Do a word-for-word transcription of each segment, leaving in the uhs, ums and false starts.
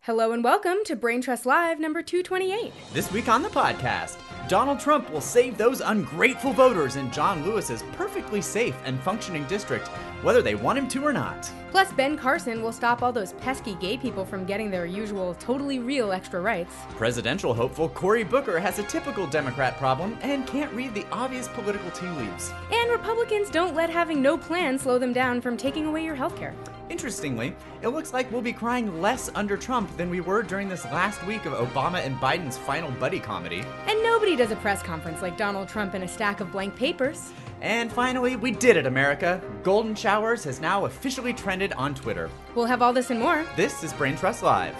Hello and welcome to Brain Trust Live number two twenty-eight. This week on the podcast, Donald Trump will save those ungrateful voters in John Lewis's perfectly safe and functioning district, whether they want him to or not. Plus, Ben Carson will stop all those pesky gay people from getting their usual totally real extra rights. Presidential hopeful Cory Booker has a typical Democrat problem and can't read the obvious political tea leaves. And Republicans don't let having no plan slow them down from taking away your health care. Interestingly, it looks like we'll be crying less under Trump than we were during this last week of Obama and Biden's final buddy comedy. And nobody does a press conference like Donald Trump in a stack of blank papers. And finally, we did it, America. Golden Showers has now officially trended on Twitter. We'll have all this and more. This is Brain Trust Live.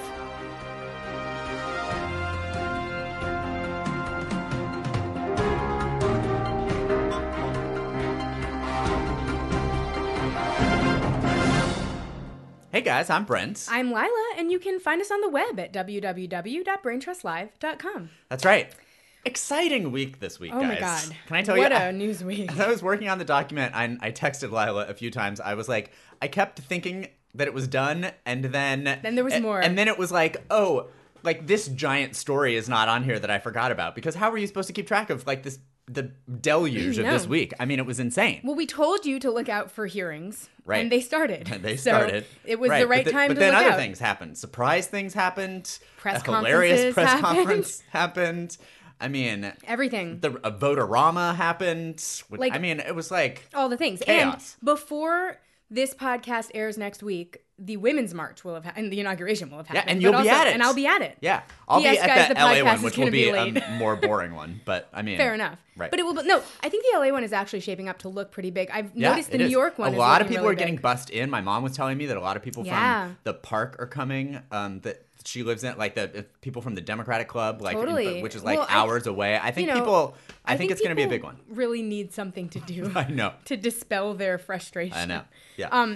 Hey guys, I'm Brent. I'm Lila, and you can find us on the web at w w w dot brain trust live dot com. That's right. Exciting week this week, oh guys. Oh my god. Can I tell what you? What a a news week. As I was working on the document, I, I texted Lila a few times. I was like, I kept thinking that it was done, and then... Then there was and, more. And then it was like, oh, like this giant story is not on here that I forgot about. Because how were you supposed to keep track of like this... the deluge of no. this week? I mean, it was insane. Well, we told you to look out for hearings. Right. And they started. they so started. It was right. the right but the, time but to look out. But look then out. other things happened. Surprise things happened. Press a hilarious press happened. conference happened. I mean... Everything. The a Votorama happened. Like, I mean, it was like... all the things. Chaos. And before this podcast airs next week, the Women's March will have ha- and the inauguration will have happened. Yeah, and But you'll also, be at it. And I'll be at it. Yeah. I'll P S be at guys, the, the L A podcast one, is which will gonna be, be a late. more boring one. But, I mean... Fair enough. Right. But it will... No, I think the L A one is actually shaping up to look pretty big. I've Yeah, noticed the it New is. York one A is lot of looking people really are getting big. bussed in. My mom was telling me that a lot of people Yeah. from the park are coming, um, that she lives in, like the people from the Democratic Club, like, Totally. in, which is like Well, I- hours away. I think you know, people... I, I think, think it's going to be a people big one. really need something to do. I know. To dispel their frustration. I know. Yeah. Um...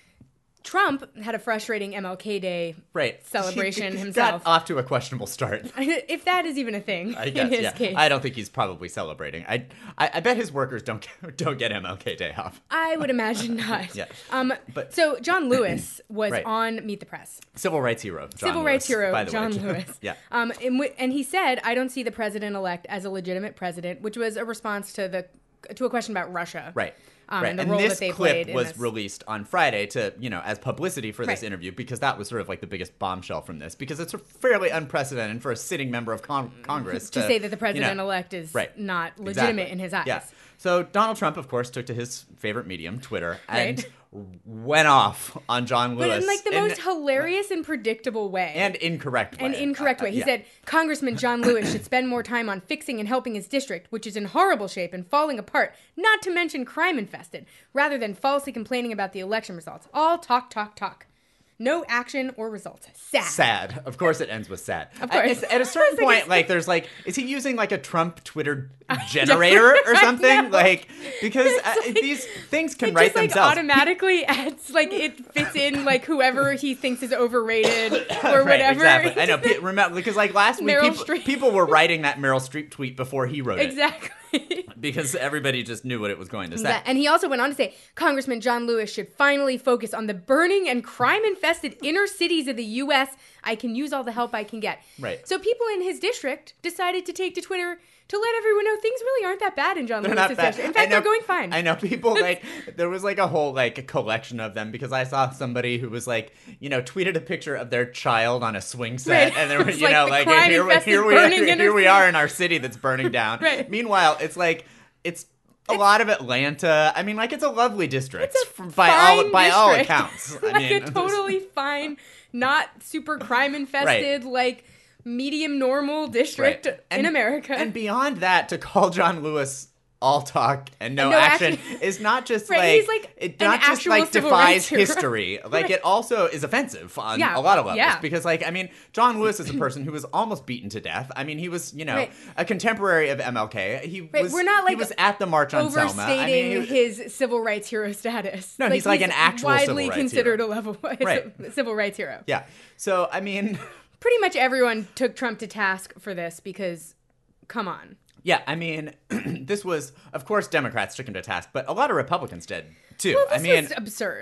Trump had a frustrating M L K Day right. celebration he, he himself. Got off to a questionable start. If that is even a thing I guess, in his yeah. case. I don't think he's probably celebrating. I, I, I bet his workers don't get, don't get M L K Day off. I would imagine not. Yeah. Um, But- so John Lewis was Right. on Meet the Press. Civil rights hero. John Civil Lewis, rights hero by the John way. Lewis. Yeah. Um, and, w- and he said, "I don't see the president-elect as a legitimate president," which was a response to the to a question about Russia. Right. Um, right. And the and role this that they clip played in was this. released on Friday to, you know, as publicity for this Right. interview, because that was sort of like the biggest bombshell from this, because it's fairly unprecedented for a sitting member of con- Congress to, to, say that the you know, president-elect is right. not legitimate Exactly. in his eyes. Yeah. So Donald Trump, of course, took to his favorite medium, Twitter, and Right. went off on John Lewis. But in like the in- most hilarious and predictable way. and incorrect way. An incorrect Uh, way. He yeah. said Congressman John Lewis should spend more time on fixing and helping his district, which is in horrible shape and falling apart, not to mention crime infested, rather than falsely complaining about the election results. All talk, talk, talk. No action or results. Sad. Sad. Of course it ends with sad. Of course. At, at a certain It's like point, it's- like, there's like, is he using like a Trump Twitter generator or I something? know. Like, because uh, like- these things can It write just like themselves. automatically adds like it fits in like whoever he thinks is overrated or Right, whatever. exactly. I know. Pe- remember, because like last week, Meryl people, Streep. people were writing that Meryl Streep tweet before he wrote it. Exactly. Because everybody just knew what it was going to say. That- And he also went on to say, Congressman John Lewis should finally focus on the burning and crime-infested inner cities of the U S. I can use all the help I can get. Right. So people in his district decided to take to Twitter to let everyone know things really aren't that bad in John They're Lewis's not bad. district. In I fact, know- they're going fine. I know people like there was like a whole like collection of them, because I saw somebody who was like, you know, tweeted a picture of their child on a swing set, Right. and there were, It's you like know, the like here, crime-infested here we burning here, inner here we city. are in our city that's burning down. Right. Meanwhile, it's like it's a lot of Atlanta. I mean, like it's a lovely district It's a f- by all fine by all district. accounts. I like mean, a totally fine, not super crime-infested, like medium normal district Right. in And- America. And beyond that, to call John Lewis all talk and no, And no action, action. is not just Right, like he's like it an not just actual like civil defies rights hero. history. Like Right. it also is offensive on Yeah, a lot of levels. yeah. Because like I mean, John Lewis is a person who was almost beaten to death. I mean, he was, you know, Right. a contemporary of M L K. He Right, was we're not, he like, was at the March on Selma. overstating I mean, he- his civil rights hero status. No, he's like an actual civil widely rights considered hero. a level Right. civil rights hero. yeah. So I mean, Pretty much everyone took Trump to task for this because, come on. yeah, I mean, this was, of course, Democrats took him to task, but a lot of Republicans did too. Well, I this mean, was absurd.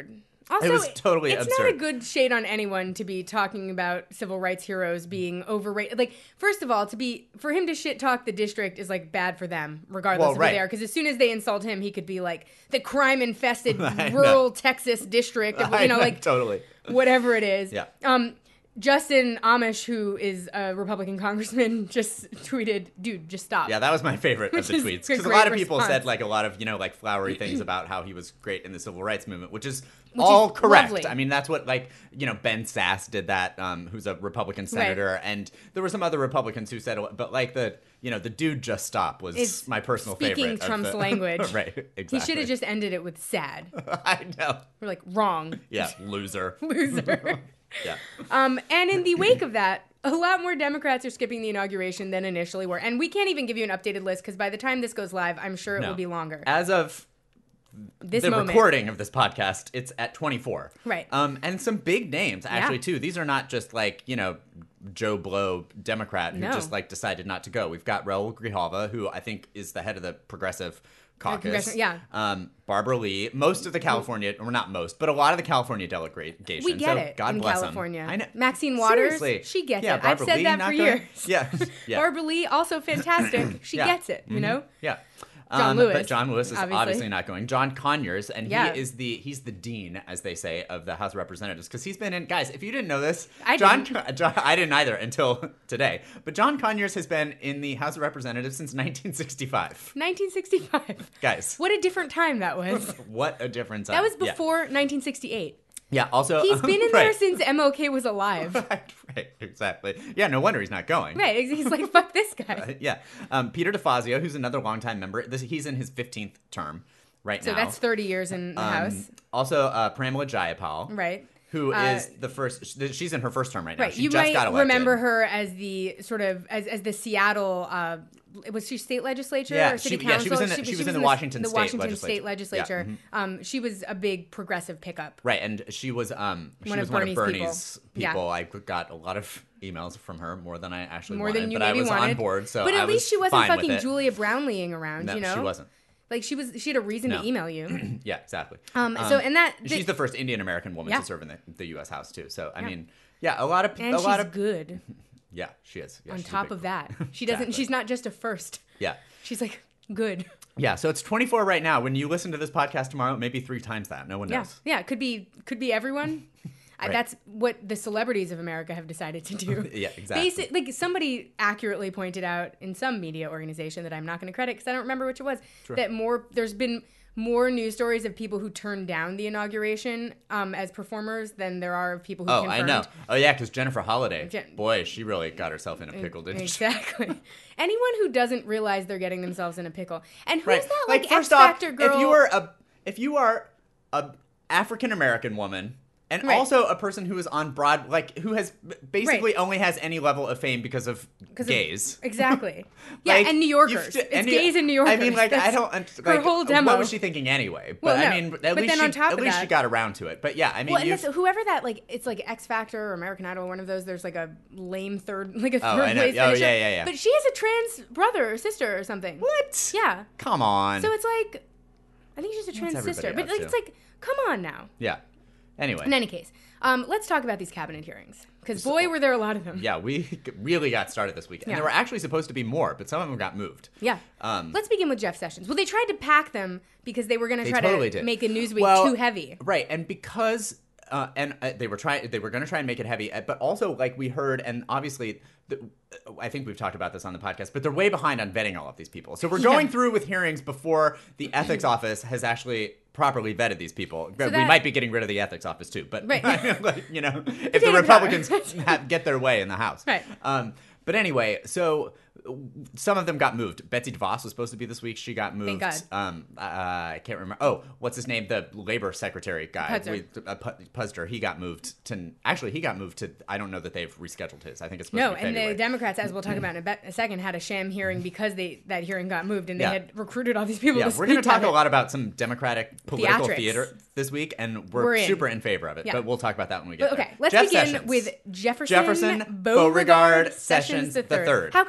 Also, it was totally it's absurd. not a good shade on anyone to be talking about civil rights heroes being overrated. Like, first of all, to be for him to shit talk the district is like bad for them, regardless Well, of right. who they are. Because as soon as they insult him, he could be like the crime-infested I rural know. Texas district, of, I you know, know, like totally. whatever it is. Yeah. Um, Justin Amish, who is a Republican congressman, just tweeted, "Dude, just stop." Yeah, that was my favorite of Which the is tweets a because a great lot of people response. said like a lot of you know like flowery things about how he was great in the civil rights movement, which is Which all is correct. lovely. I mean, that's what like you know Ben Sass did that, um, who's a Republican senator, and there were some other Republicans who said, but like the you know the dude just stop was It's my personal speaking favorite. of Trump's the- language. right? Exactly. He should have just ended it with "sad." I know. We're like, wrong. Yeah, loser. Loser. Yeah. Um, and in the wake of that, a lot more Democrats are skipping the inauguration than initially were. And we can't even give you an updated list because by the time this goes live, I'm sure it No. will be longer. As of This the moment. recording of this podcast, it's at twenty-four. Right. Um, and some big names actually Yeah. too. These are not just like you know Joe Blow Democrat who No. just like decided not to go. We've got Raul Grijalva, who I think is the head of the Progressive Caucus. Congressional- yeah. Um, Barbara Lee, most of the California, or not most, but a lot of the California delegation. We get so it God in bless 'em. California. I know. Maxine Waters, Seriously. she gets yeah, it. I've Barbara said Lee that not for going? years. Yeah. yeah. Barbara Lee, also fantastic. She Yeah. gets it, you know? Yeah. John Um, Lewis, But John Lewis is obviously. obviously. not going. John Conyers, and Yeah. he is the he's the dean, as they say, of the House of Representatives, because he's been in. Guys, if you didn't know this, I John, didn't. John, I didn't either until today. But John Conyers has been in the House of Representatives since nineteen sixty-five. nineteen sixty-five. Guys, What a different time that was. what a difference! That was Yeah. before nineteen sixty-eight. Yeah. Also, He's been in there right. since M L K was alive. right, right, exactly. Yeah, no wonder he's not going. Right, he's like, fuck this guy. Yeah. Um, Peter DeFazio, who's another longtime member. This, he's in his fifteenth term right So now. that's thirty years in the Um, House. Also, uh, Pramila Jayapal. Right. Who is Uh, the first? She's in her first term right now. Right. She You just might got elected. remember her as the sort of as, as the Seattle uh, was she state legislature Yeah, or city she- yeah, council? she was in the- she was in the Washington the state Washington legislature. state legislature. Yeah, mhm. Um, she was a big progressive pickup. Right, and she was um she One of was one of Bernie's Bernie's people. Yeah. people. I got a lot of emails from her, more than I actually More wanted, than you but I maybe was wanted. on board, so but at I least was she wasn't fine with fucking it. Julia Brownleeing around. No, you know, she wasn't. Like she was. She had a reason No. to email you. Yeah, exactly. Um, so and that the- she's the first Indian American woman Yeah. to serve in the, the U S House too. So I Yeah. mean, yeah, a lot of and a she's lot of good. yeah, she is. Yeah, On she's a top big- of that, she doesn't. Exactly. She's not just a first. Yeah. She's like good. Yeah, so it's twenty-four right now. When you listen to this podcast tomorrow, maybe three times that. No one Yeah, knows. yeah. It could be could be everyone. I Right. That's what the celebrities of America have decided to do. Yeah, exactly. Basi- like somebody accurately pointed out in some media organization that I'm not going to credit because I don't remember which it was. Sure. That more there's been more news stories of people who turned down the inauguration um, as performers than there are of people who Oh, confirmed. I know. Oh, yeah, because Jennifer Holliday, Jen- boy, she really got herself in a pickle, didn't she? Exactly. Anyone who doesn't realize they're getting themselves in a pickle. And who's Right. that like, Like, first X off, Factor girl? if you are a if you are a African American woman and Right. also a person who is on broad, like who has basically Right. only has any level of fame because of 'Cause of- gays. Exactly. Yeah, Like, and New Yorkers. you've- It's and gays and New Yorkers. I mean, like, I That's don't. Like, her whole demo. What was she thinking anyway? But Well, no. I mean, at But least then she, on top at of least that- she got around to it. But yeah, I mean, Well, and you've- that's, whoever that like, it's like X Factor or American Idol, one of those. There's like a lame third, like a Oh, third I know. place Oh, finisher. yeah, yeah, yeah. But she has a trans brother or sister or something. what? Yeah. Come on. So it's like, I think she's a trans everybody sister, but up like, to? it's like, come on now. yeah. Anyway. In any case, um, let's talk about these cabinet hearings because boy, were there a lot of them. Yeah, we really got started this week. And Yeah. there were actually supposed to be more, but some of them got moved. Yeah. Um, Let's begin with Jeff Sessions. Well, they tried to pack them because they were going to They try totally to did. make a Newsweek Well, too heavy. Right, and because uh, and uh, they were trying, they were going to try and make it heavy, uh, but also like we heard, and obviously, the, I think we've talked about this on the podcast, but they're way behind on vetting all of these people. So we're going Yeah. through with hearings before the ethics office has actually properly vetted these people. So we that- might be getting rid of the ethics office too, but Right. like, you know, if the Potato Republicans potato. have, get their way in the House, Right. Um, but anyway, so some of them got moved. Betsy DeVos was supposed to be this week. She got moved. God. Um, uh, I can't remember. Oh, what's his name? The labor secretary guy. Puzder. We- uh, Pu- Puzder. He got moved to. Actually, he got moved to. I don't know that they've rescheduled his. I think it's supposed No, to be and February. the Democrats, as we'll talk about in a, be- a second, had a sham hearing because they that hearing got moved and they Yeah. had recruited all these people. yeah, to we're going to speak talk at a it. lot about some Democratic political Theatrics. theater this week, and we're, We're in. super in favor of it. Yeah. But we'll talk about that when we get But, there. okay, let's Jeff begin Sessions. with Jefferson, Jefferson Beauregard Beauregard Sessions Sessions the the third. third. How could this man which not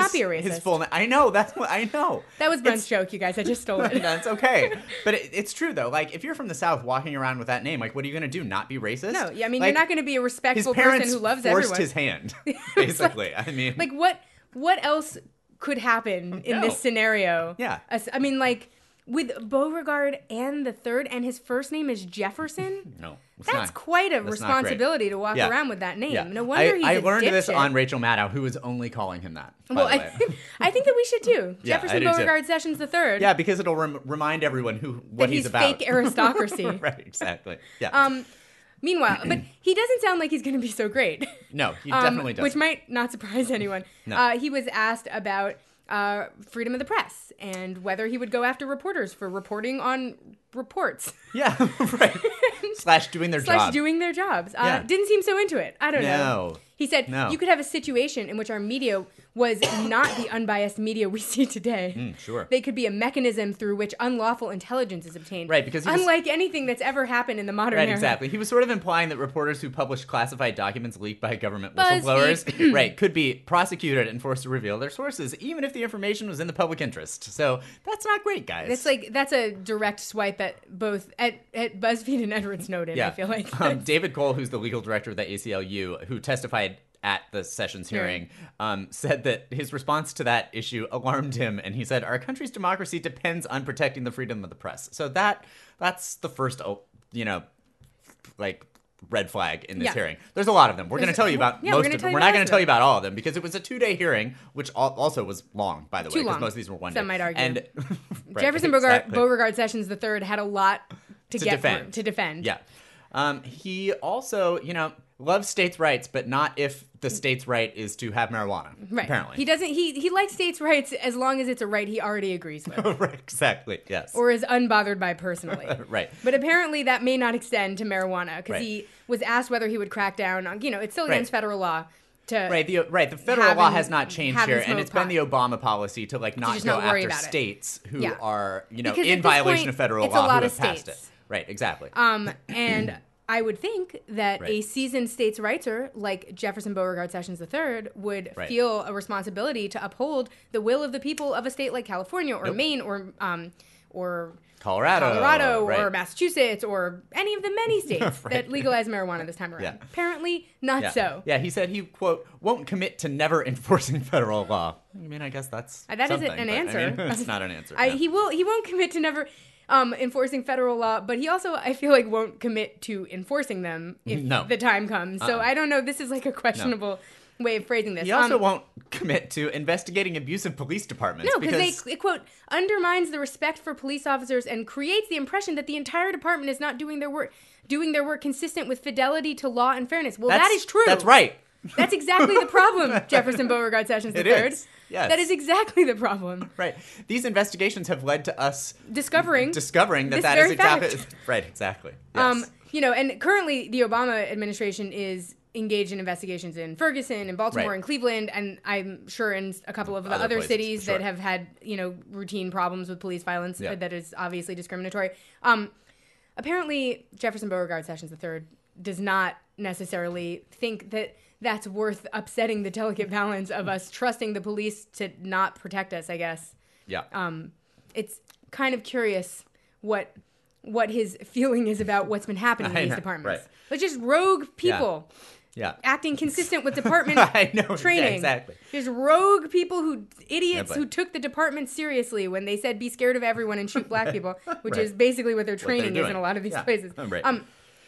not be a racist. His full name. I know. That's what I know. That was Brent's It's- joke, you guys. I just stole it. That's okay. But it, it's true, though. Like, if you're from the South walking around with that name, like, what are you going to do? Not be racist? No, yeah, I mean, Like, you're not going to be a his respectful parents person who loves forced everyone. his hand, basically. I mean, Like, what what else could happen in No. this scenario? Yeah. As- I mean, like, with Beauregard and the third, and his first name is Jefferson? no. It's That's not, quite a that's not great. responsibility to walk Yeah. around with that name. Yeah. No wonder I, he's I a learned this dipshit. on Rachel Maddow, who was only calling him that. By Well, the I, way. I think that we should too. Yeah, I Jefferson do too. Beauregard Sessions the third. Yeah, because it'll rem- remind everyone who what that he's, he's about. fake aristocracy. Right, exactly. Yeah. Um, meanwhile, but he doesn't sound like he's going to be so great. no, he Um, definitely does. Which might not surprise anyone. No. Uh, he was asked about uh, freedom of the press and whether he would go after reporters for reporting on reports Yeah, right. Slash doing their slash job. doing their jobs. Uh, Yeah. Didn't seem so into it. I don't know. No. He said, No. you could have a situation in which our media was not the unbiased media we see today. Mm, sure. They could be a mechanism through which unlawful intelligence is obtained. Right, because he was- unlike anything that's ever happened in the modern Right, era. exactly. He was sort of implying that reporters who published classified documents leaked by government BuzzFeed. whistleblowers, right, could be prosecuted and forced to reveal their sources, even if the information was in the public interest. So that's not great, guys. It's like that's a direct swipe at both at, at BuzzFeed and Edward Snowden. yeah. I feel like um, David Cole, who's the legal director of the A C L U, who testified at the Sessions hearing, um, said that his response to that issue alarmed him, and he said, "Our country's democracy depends on protecting the freedom of the press." So that that's the first, oh, you know, like red flag in this Yeah. hearing. The's a lot of them. We're going to There's- tell you about yeah, we're most gonna of tell them. you We're about not going most to tell of you about all of them because it was a two-day hearing, which al- also was long, by the way, Too because long. most of these were one Some day. might argue. And right, Jefferson Beauregard, exactly. Beauregard Sessions the third had a lot to, To get defend. for, to defend. Yeah. Um, he also, you know, loves states' rights, but not if the state's right is to have marijuana. Right. Apparently. He doesn't he he likes states' rights as long as it's a right he already agrees with. right, exactly. Yes. Or is unbothered by personally. Right. But apparently that may not extend to marijuana because Right. he was asked whether he would crack down on, you know, it's still against Right. federal law to Right, the right, the federal Have law him- has not changed have him here, and smoke it's been the Obama policy to like not just go not worry after about it. states who Yeah. are, you know, Because in at this violation point, of federal it's a law lot who of have passed states. it. Right, exactly. Um, and I would think that Right. a seasoned states' rightser like Jefferson Beauregard Sessions the third would Right. feel a responsibility to uphold the will of the people of a state like California or Nope. Maine or um, or Colorado, Colorado right. or Massachusetts or any of the many states Right. that legalize marijuana this time around. Yeah. Apparently, not yeah. so. Yeah, he said he, quote, won't commit to never enforcing federal law. I mean, I guess that's Uh, that isn't something, an but, I answer. mean, it's not an answer. I, no. He will. He won't commit to never um, enforcing federal law, but he also, I feel like, won't commit to enforcing them if No. the time comes. So Uh-uh. I don't know. This is like a questionable way of phrasing this. He also Um, won't commit to investigating abusive police departments. No, because because they, it, quote, undermines the respect for police officers and creates the impression that the entire department is not doing their work, doing their work consistent with fidelity to law and fairness. Well, that's, that is true. That's right. That's exactly the problem, Jefferson Beauregard Sessions the It third. is. Yes. That is exactly the problem. Right. These investigations have led to us Discovering discovering that this that is very exactly fact. right. Exactly. Yes. Um, you know, and currently the Obama administration is engaged in investigations in Ferguson and Baltimore Right. and Cleveland, and I'm sure in a couple of the Other other, places, cities sure. that have had, you know, routine problems with police violence Yeah. uh, that is obviously discriminatory. Um, apparently, Jefferson Beauregard Sessions the third does not necessarily think that that's worth upsetting the delicate balance of us trusting the police to not protect us, I guess. yeah. Um, it's kind of curious what what his feeling is about what's been happening in I these know, departments. right. But just rogue people yeah. acting consistent with department I know. yeah, training. exactly. Just rogue people who idiots but- who took the department seriously when they said be scared of everyone and shoot black people, which Right. is basically what their they're training is in doing. a lot of these Yeah. places. Right. Um,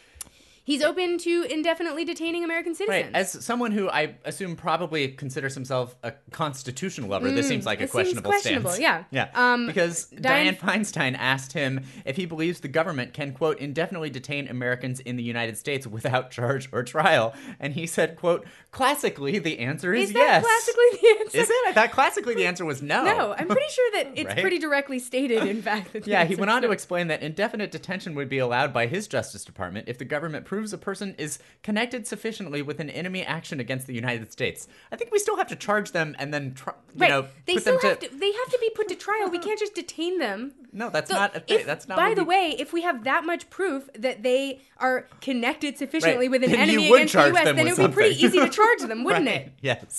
he's open to indefinitely detaining American citizens. Right. As someone who I assume probably considers himself a constitutional lover, this seems like a it seems questionable, questionable, stance. yeah. Yeah. Um, because Diane- Dianne Feinstein asked him if he believes the government can, quote, indefinitely detain Americans in the United States without charge or trial. And he said, quote, classically, the answer is, is that yes. classically the answer? Is it? I thought classically the answer was no. No, I'm pretty sure that it's Right? pretty directly stated, in fact. That the Yeah, he answer went is on to no. explain that indefinite detention would be allowed by his Justice Department if the government proves a person is connected sufficiently with an enemy action against the United States. I think we still have to charge them and then, tr- you Right. know, they put still them have to... to. They have to be put to trial. We can't just detain them. No, that's So not a thing. if- That's not. By what the we- way, if we have that much proof that they are connected sufficiently Right. with an Then you enemy would against the charge U S, them then it with would be pretty something. easy to charge them, wouldn't Right. it? Yes.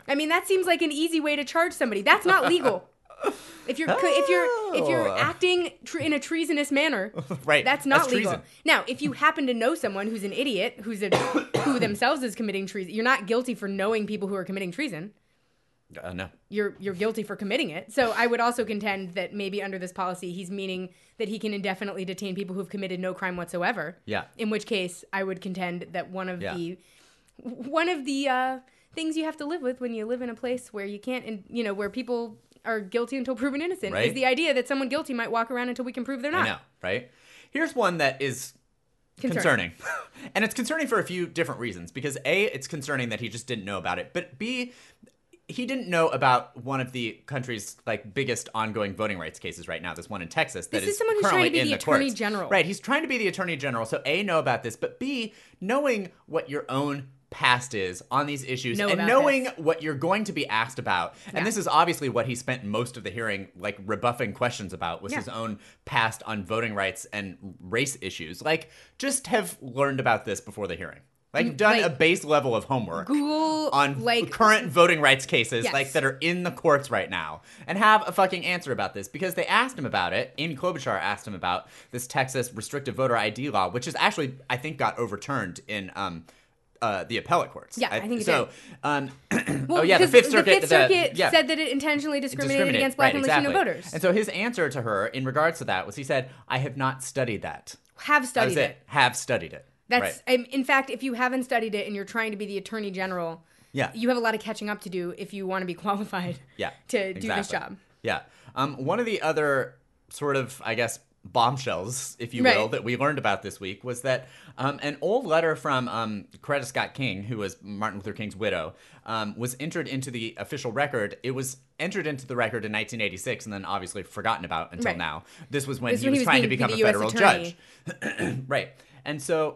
I mean, that seems like an easy way to charge somebody. That's not legal. If you're if you're if you're acting tr- in a treasonous manner, right, that's not that's legal. treason. Now, if you happen to know someone who's an idiot, who's a who themselves is committing treason, you're not guilty for knowing people who are committing treason. Uh, no. You're you're guilty for committing it. So I would also contend that maybe under this policy, he's meaning that he can indefinitely detain people who've committed no crime whatsoever. Yeah. In which case, I would contend that one of Yeah. the one of the uh, things you have to live with when you live in a place where you can't, and you know, where people are guilty until proven innocent, Right. is the idea that someone guilty might walk around until we can prove they're not. I know, right? Here's one that is Concerning. concerning. And it's concerning for a few different reasons. Because A, it's concerning that he just didn't know about it. But B, he didn't know about one of the country's like biggest ongoing voting rights cases right now. This one in Texas that This is is someone who's currently trying to be in the the attorney courts. general. Right, he's trying to be the attorney general. So A, know about this, but B, knowing what your own past is on these issues Know and about knowing this. what you're going to be asked about. And Yeah. this is obviously what he spent most of the hearing like rebuffing questions about was Yeah. his own past on voting rights and race issues. Like just have learned about this before the hearing. Like done like, a base level of homework Google on like current voting rights cases Yes. like that are in the courts right now and have a fucking answer about this because they asked him about it. Amy Klobuchar asked him about this Texas restrictive voter I D law, which is actually I think got overturned in um uh, the appellate courts. Yeah, I think it so. did. Um, well, oh yeah, the because Fifth Circuit. The Fifth Circuit yeah. said that it intentionally discriminated Discriminate. against Black Right, and exactly. Latino voters. And so his answer to her in regards to that was he said, "I have not studied that." Have That studied was it. Have studied it. That's right. um, in fact, if you haven't studied it and you're trying to be the attorney general, Yeah. you have a lot of catching up to do if you want to be qualified Yeah, to do this exactly. job. Yeah. Um, one of the other sort of, I guess, bombshells, if you will, Right. that we learned about this week was that um, an old letter from um, Coretta Scott King, who was Martin Luther King's widow, um, was entered into the official record. It was entered into the record in nineteen eighty-six and then obviously forgotten about until Right. now. This was when This he when was he was trying to being become the a U S federal attorney. judge. Right. And so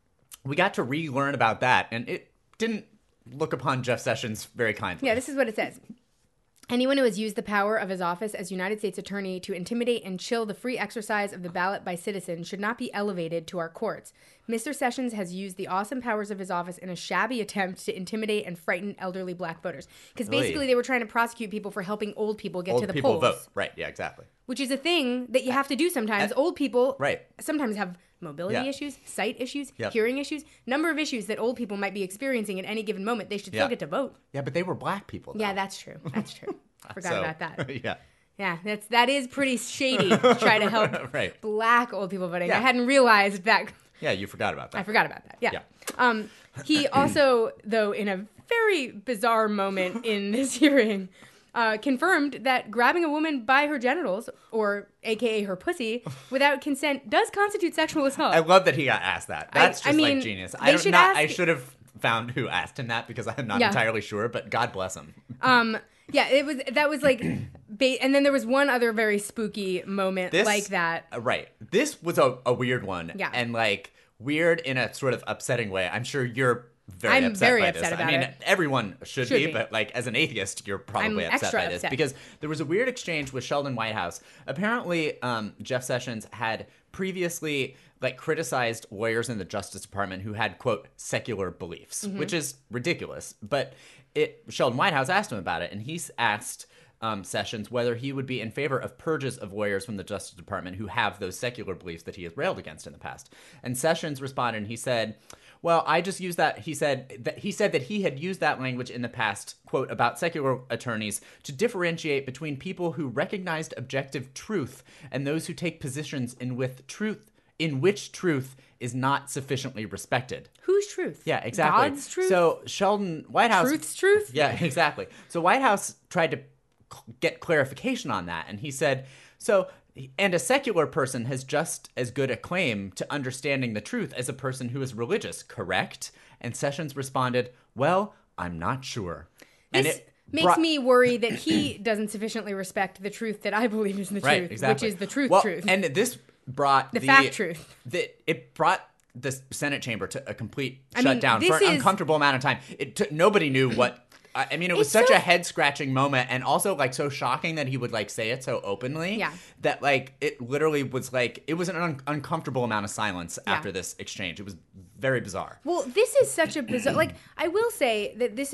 we got to relearn about that, and it didn't look upon Jeff Sessions very kindly. Yeah, this is what it says. Anyone who has used the power of his office as United States Attorney to intimidate and chill the free exercise of the ballot by citizens should not be elevated to our courts. Mister Sessions has used the awesome powers of his office in a shabby attempt to intimidate and frighten elderly black voters. Because basically Oy. they were trying to prosecute people for helping old people get Old to the people polls. vote. Right. Yeah, exactly. Which is a thing that you have to do sometimes. Old people Right. sometimes have mobility Yeah. issues, sight issues, Yep. hearing issues, number of issues that old people might be experiencing at any given moment. They should Yeah. still get to vote. Yeah, but they were black people. Though. Yeah, that's true. That's true. I forgot So, about that. yeah. Yeah, that's that is pretty shady to try to help Right. black old people voting. Yeah. I hadn't realized that. Yeah, you forgot about that. I forgot about that. Yeah. Yeah. Um, he also, though, in a very bizarre moment in this hearing, uh, confirmed that grabbing a woman by her genitals, or A K A her pussy, without consent does constitute sexual assault. I love that he got asked that. That's I just mean, like genius. I they don't should not, ask- I should have found who asked him that because I'm not Yeah. entirely sure, but God bless him. Um, yeah, it was that was like, ba- and then there was one other very spooky moment This, like that. uh, right. This was a, a weird one. Yeah. And like weird in a sort of upsetting way. I'm sure you're very I'm upset very by upset this. about I mean, it. everyone should, Should be, be. but like as an atheist, you're probably I'm upset extra by this upset. because there was a weird exchange with Sheldon Whitehouse. Apparently, um, Jeff Sessions had previously like criticized lawyers in the Justice Department who had quote secular beliefs, Mm-hmm. which is ridiculous. But it Sheldon Whitehouse asked him about it, and he's asked um, Sessions whether he would be in favor of purges of lawyers from the Justice Department who have those secular beliefs that he has railed against in the past. And Sessions responded, and he said, "Well, I just used that." He said that he said that he had used that language in the past, quote, about secular attorneys to differentiate between people who recognized objective truth and those who take positions in with truth in which truth is not sufficiently respected. Whose truth? Yeah, exactly. God's truth? So Sheldon Whitehouse. Truth's truth? Yeah, exactly. So Whitehouse tried to c- get clarification on that, and he said, so, and a secular person has just as good a claim to understanding the truth as a person who is religious, correct? And Sessions responded, well, I'm not sure. And This it makes brought- me worry that he doesn't sufficiently respect the truth that I believe is the right, truth, exactly. which is the truth well, truth. And this brought The the, fact truth. The, it brought the Senate chamber to a complete I mean, shutdown this for an is- uncomfortable amount of time. It took nobody knew what. I I mean, it was It's such so- a head scratching moment, and also like so shocking that he would like say it so openly. Yeah. That like it literally was like it was an un- uncomfortable amount of silence Yeah. after this exchange. It was very bizarre. Well, this is such a bizarre. Like, I will say that this is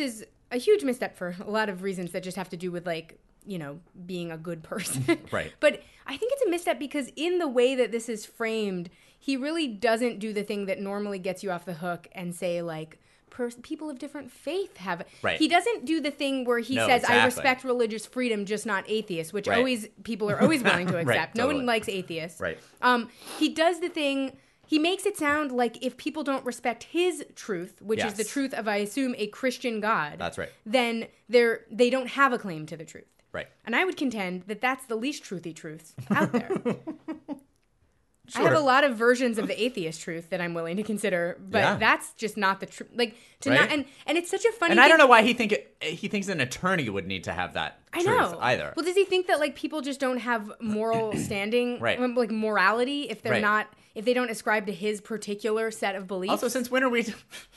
a huge misstep for a lot of reasons that just have to do with, like, you know, being a good person. Right. But I think it's a misstep because in the way that this is framed, he really doesn't do the thing that normally gets you off the hook and say, like, pers- people of different faith have... Right. He doesn't do the thing where he No, says, exactly. I respect religious freedom, just not atheists, which Right. always people are always willing to Right, accept. No totally. one likes atheists. Right. Um, he does the thing... He makes it sound like if people don't respect his truth, which Yes. is the truth of, I assume, a Christian God, That's right. then they're they don't have a claim to the truth. Right. And I would contend that that's the least truthy truths out there. Sure. I have a lot of versions of the atheist truth that I'm willing to consider, but Yeah. that's just not the truth. Like to Right? not, and and it's such a funny. And I thing- don't know why he think it, he thinks an attorney would need to have that I truth know either. Well, does he think that like people just don't have moral standing, Right. like morality, if they're Right. not, if they don't ascribe to his particular set of beliefs? Also, since when are we?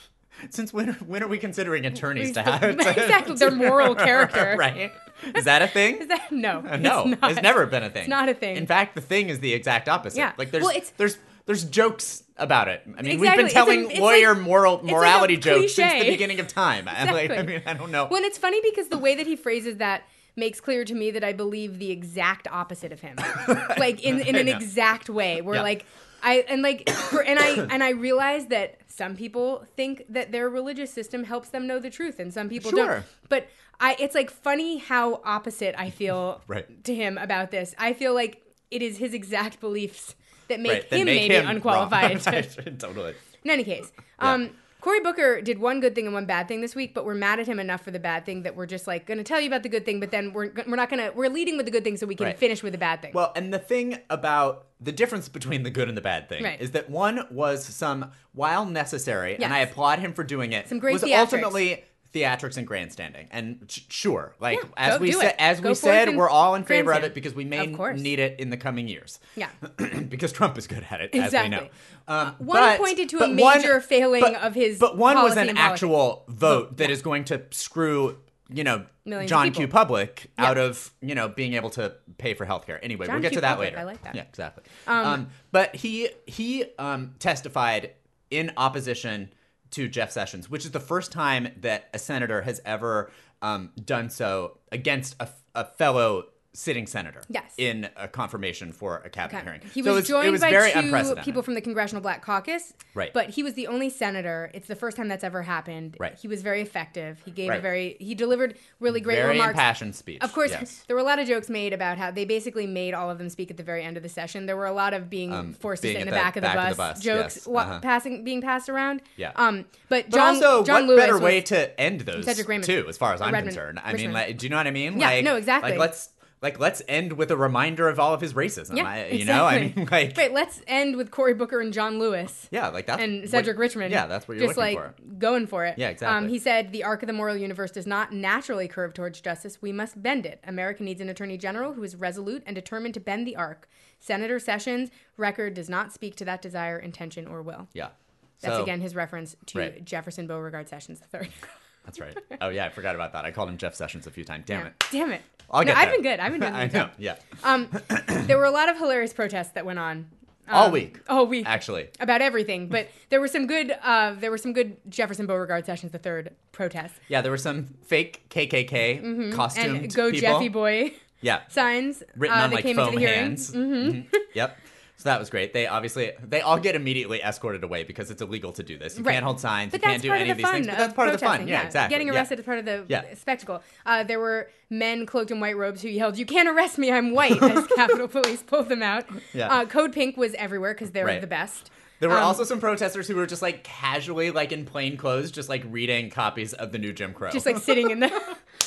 Since when? Are, when are we considering attorneys to have exactly their moral character? Right? Is that a thing? Is that no? Uh, no, it's, not. it's never been a thing. It's not a thing. In fact, the thing is the exact opposite. Yeah. Like there's Well, it's- there's there's jokes about it. I mean, Exactly. we've been It's telling a- it's lawyer like- moral it's like a morality jokes since cliche. the beginning of time. I'm like, I Exactly. mean, I don't know. Well, and it's funny because the way that he phrases that makes clear to me that I believe the exact opposite of him, like in, in an know. exact way. Where Yeah. like I and like for, and I and I realize that some people think that their religious system helps them know the truth, and some people Sure. don't. But I, it's like funny how opposite I feel Right. to him about this. I feel like it is his exact beliefs that make Right, that him make maybe him unqualified. wrong. to- Right, totally. in any case, um, Cory Booker did one good thing and one bad thing this week, but we're mad at him enough for the bad thing that we're just like going to tell you about the good thing, but then we're we're not going to we're leading with the good thing so we can Right. finish with the bad thing. Well, and the thing about the difference between the good and the bad thing Right. is that one was some, while necessary, Yes. and I applaud him for doing it, Some great was theatrics. ultimately theatrics and grandstanding. And sh- sure, like Yeah, as go we do said, it. as Go we forth said, and we're all in favor of grandstand. it because we may Of course. need it in the coming years. Yeah. because Trump is good at it, Exactly. as we know. Um, One but- pointed to a but major one- failing but- of his But one was policy an and politics. actual vote Vote, that yeah. is going to screw, you know, Millions of John people. Q. Public Yeah. out of, you know, being able to pay for healthcare. Anyway, John we'll get Q. to that Public, later. I like that. Yeah, exactly. Um, Um, but he he um, testified in opposition to Jeff Sessions, which is the first time that a senator has ever um, done so against a, a fellow sitting senator. Yes. In a confirmation for a cabinet Okay. hearing. He So was it was, joined it was by very two unprecedented. people from the Congressional Black Caucus. Right. But he was the only senator. It's the first time that's ever happened. Right. He was very effective. He gave a Right. very he delivered really great Very remarks. impassioned speech. Of course, yes. there were a lot of jokes made about how they basically made all of them speak at the very end of the session. There were a lot of being Um, forced being to sit in at the, the back, of the, back bus, of the bus, jokes yes. wa- Uh-huh. passing being passed around. Yeah. Um, but But John, also, John what Lewis better was, way to end those Cedric Raymond- too, as far as I'm Redmond- concerned? I Richmond. mean, like, do you know what I mean? Yeah, like, no, exactly. Like, let's like let's end with a reminder of all of his racism. Yeah, I, exactly. you know, I mean, like, Right, let's end with Cory Booker and John Lewis. yeah, like that's And what- Cedric Richmond. Yeah, that's what you're just looking like for. going for it. Yeah, exactly. Um, he said the arc of the moral universe does not naturally curve towards justice. We must bend it. America needs an attorney general who is resolute and determined to bend the arc. Senator Sessions' record does not speak to that desire, intention, or will. Yeah, That's So- again his reference to Right. Jefferson Beauregard Sessions the third. That's right. Oh yeah, I forgot about that. I called him Jeff Sessions a few times. Damn it. Damn it. I'll no, get I've there. been good. I've been doing I good. know. Yeah. Um, there were a lot of hilarious protests that went on. Um, All week. All week. Actually. About everything, but there were some good. Uh, there were some good Jefferson Beauregard Sessions the third protests. Yeah, there were some fake K K K costumed Mm-hmm. And go people. Jeffy boy Yeah. signs Written uh, on that like came foam into the hearing. hands. Mm-hmm. Yep. So that was great. They obviously they all get immediately escorted away because it's illegal to do this. You Right. can't hold signs. But you that's can't do part any of of the these fun. things. But that's part of the fun. protesting, Yeah, exactly. Getting Yeah. arrested is part of the Yeah. spectacle. Uh, there were men cloaked in white robes who yelled, "You can't arrest me! I'm white!" as Capitol Police pulled them out. Yeah. Uh, Code Pink was everywhere because they're Right. the best. There were Um, also some protesters who were just like casually, like in plain clothes, just like reading copies of the new Jim Crow. just like sitting in the.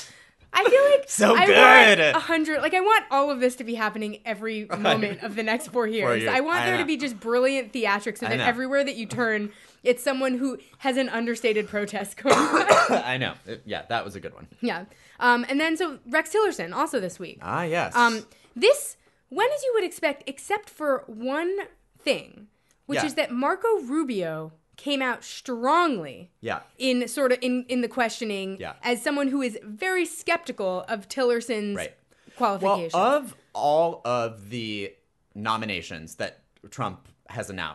I feel like So I good. want a hundred. Like I want all of this to be happening every moment of the next four years. years. I want I there know. to be just brilliant theatrics, so I that know. everywhere that you turn, it's someone who has an understated protest going on. I know. It- yeah, that was a good one. Yeah. Um, and then so Rex Tillerson also this week. Ah, yes. Um, this went as you would expect, except for one thing, which Yeah. is that Marco Rubio came out strongly yeah. in sort of in, in the questioning Yeah. as someone who is very skeptical of Tillerson's Right. Well, qualifications. of all of the nominations that Trump has announced,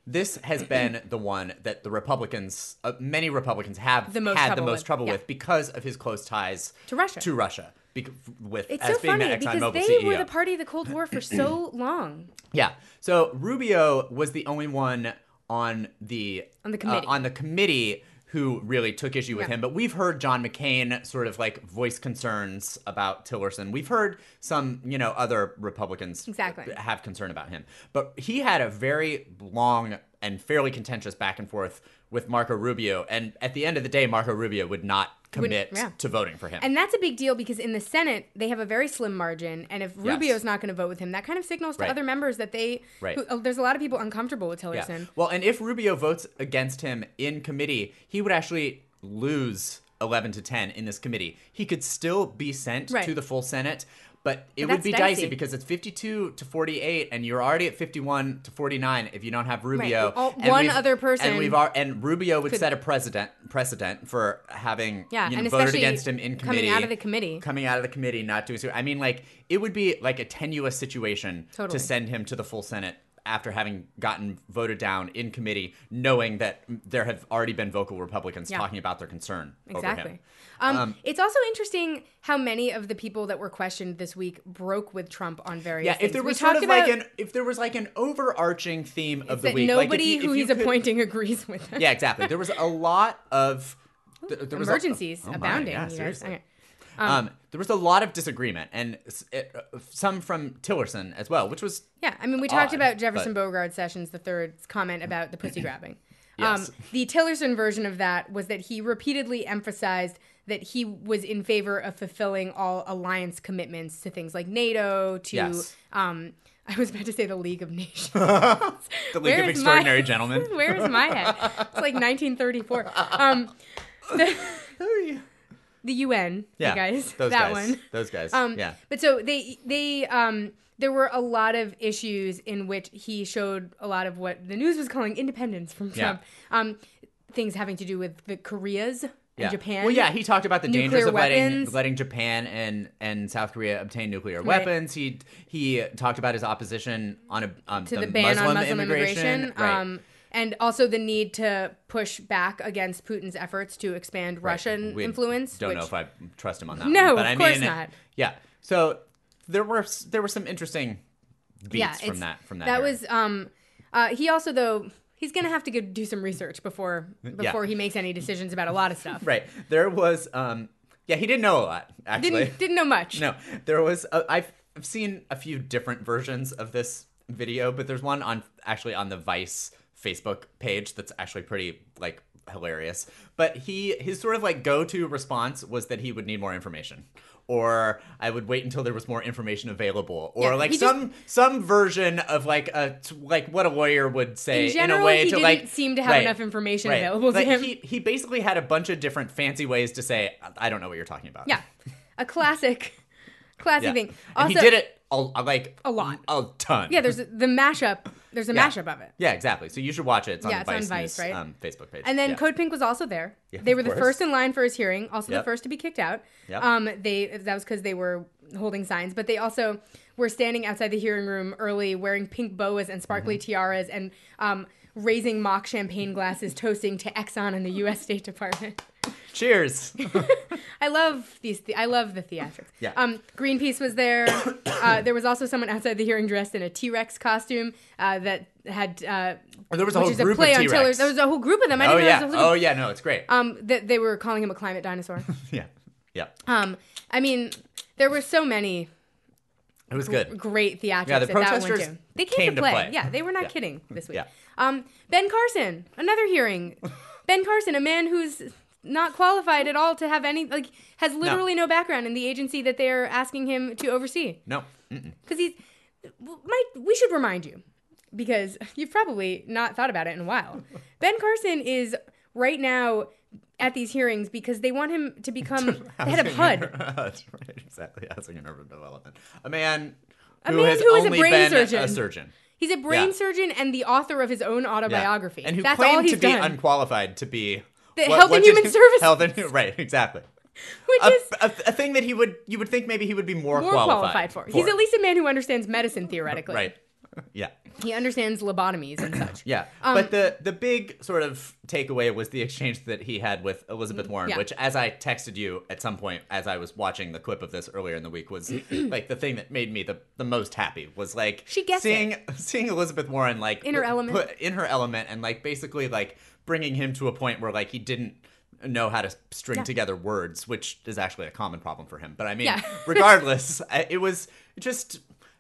this has been the one that the Republicans, uh, many Republicans, have The most had the trouble most with, trouble yeah. with because of his close ties To Russia. To Russia, bec- with It's as so being funny the because ExxonMobil they C E O. were the party of the Cold War for so long. Yeah. So Rubio was the only one on the On the committee. uh, on the committee who really took issue with Yeah. him. But we've heard John McCain sort of like voice concerns about Tillerson. We've heard some, you know, other Republicans Exactly. have concern about him. But he had a very long and fairly contentious back and forth with Marco Rubio. And at the end of the day, Marco Rubio would not commit yeah. to voting for him. And that's a big deal because in the Senate, they have a very slim margin. And if Rubio's not going to vote with him, that kind of signals to Right. other members that they... Right. Who, oh, there's a lot of people uncomfortable with Tillerson. Yeah. Well, and if Rubio votes against him in committee, he would actually lose eleven to ten in this committee. He could still be sent Right. to the full Senate, but it But would that's be dicey. dicey because it's fifty-two to forty-eight, and you're already at fifty-one to forty-nine if you don't have Rubio. Right. All- And one we've- other person and we've al- and Rubio would could- set a precedent precedent for having Yeah, you know, and voted especially against him in committee, coming out of the committee. coming out of the committee, not doing so. I mean, like it would be like a tenuous situation Totally. to send him to the full Senate after having gotten voted down in committee, knowing that there have already been vocal Republicans Yeah. talking about their concern over Exactly. him. Um, Um, it's also interesting how many of the people that were questioned this week broke with Trump on various Yeah, things. if there We was sort talked of like about an if there was like an overarching theme of the that week, like if nobody you- if who you he's could- appointing agrees with him. Yeah, exactly. There was a lot of th- there was a- Emergencies oh my, abounding. yeah, you guys. seriously. Okay. Um, there was a lot of disagreement, and s- it, uh, some from Tillerson as well, which was Yeah, I mean, we talked odd, about Jefferson but- Bogard Sessions the third's comment about the pussy grabbing. Yes. Um, the Tillerson version of that was that he repeatedly emphasized that he was in favor of fulfilling all alliance commitments to things like NATO, to Yes. um, I was about to say the League of Nations. the League Where of is Extraordinary my- Gentlemen. Where is my head? It's like nineteen thirty-four. Um, the, the U N, Yeah, you guys, those that guys. one. Those guys. Um, yeah. But so they they um there were a lot of issues in which he showed a lot of what the news was calling independence from Yeah. Trump. Um, things having to do with the Koreas and Yeah. Japan. Well, yeah, he talked about the Nuclear dangers of letting weapons. letting Japan and, and South Korea obtain nuclear Right. weapons. He he talked about his opposition on a um, to the, ban Muslim on Muslim immigration. immigration. Right. Um, and also the need to push back against Putin's efforts to expand Right. Russian We influence. Don't which, know if I trust him on that. No, one. But of I course mean, not. Yeah. So there were there were some interesting beats yeah, from it's- that from that. That hearing. was um, uh, he also though. He's gonna have to go do some research before before Yeah. he makes any decisions about a lot of stuff. right. There was um yeah he didn't know a lot actually. Didn't didn't know much. No, there was. A, I've I've seen a few different versions of this video, but there's one on actually on the Vice Facebook page that's actually pretty like hilarious. But he his sort of like go-to response was that he would need more information, or I would wait until there was more information available, or Yeah, like he some some version of like a like what a lawyer would say In general, in a way he to didn't like seem to have right, enough information right. available to Like, him. He he basically had a bunch of different fancy ways to say I don't know what you're talking about. Yeah, a classic, classic Yeah. thing. And Also, he did it a, like A lot. a ton. Yeah, there's the mashup. There's a Yeah. mashup of it. Yeah, exactly. So you should watch it. It's on Yeah, the it's on Vice, Vice, News, right? um, Facebook page. And then yeah. Code Pink was also there. Yeah, they of were the course. first in line for his hearing, also the Yep. first to be kicked out. Yep. Um, they that was because they were holding signs, but they also were standing outside the hearing room early, wearing pink boas and sparkly Mm-hmm. tiaras, and um, raising mock champagne glasses, toasting to Exxon and the U S State Department. Cheers. I love these. The- I love the theatrics. Yeah. Um, Greenpeace was there. uh, there was also someone outside the hearing dressed in a T-Rex costume uh, that had. Uh, There was a which whole is a group play of on T-Rex. Tiller's. There was a whole group of them. I Oh didn't yeah. know there was a whole Oh yeah. No, it's great. Um, that they were calling him a climate dinosaur. yeah. Yeah. Um, I mean, there were so many It was good. great theatrics Yeah, the at that one protesters too. They came, came to, to play. play. Yeah, they were not Yeah. kidding this week. Yeah. Um, Ben Carson, another hearing. Ben Carson, a man who's not qualified at all to have any, like, has literally no, background in the agency that they're asking him to oversee. No. Mm-mm. Because he's, my, we should remind you, because you've probably not thought about it in a while. Ben Carson is right now at these hearings because they want him to become the head of H U D. That's right. Exactly. Housing and urban development. A man A who man has who is a only brain been surgeon. a surgeon. He's a brain Yeah. surgeon and the author of his own Yeah. autobiography. And who That's all claimed he's to be done. unqualified to be The Health and Human Services. Health and right. Exactly. Which A, is a, a thing that he would you would think maybe he would be more, more qualified, qualified for. He's at least a man who understands medicine theoretically. right. Yeah. He understands lobotomies and such. Yeah. Um, but the the big sort of takeaway was the exchange that he had with Elizabeth Warren, yeah. which, as I texted you at some point as I was watching the clip of this earlier in the week, was like the thing that made me the, the most happy was like She gets seeing it. seeing Elizabeth Warren like In her element. put in her element and like basically like bringing him to a point where like he didn't know how to string Yeah. together words, which is actually a common problem for him. But I mean, Yeah. regardless, I- it was just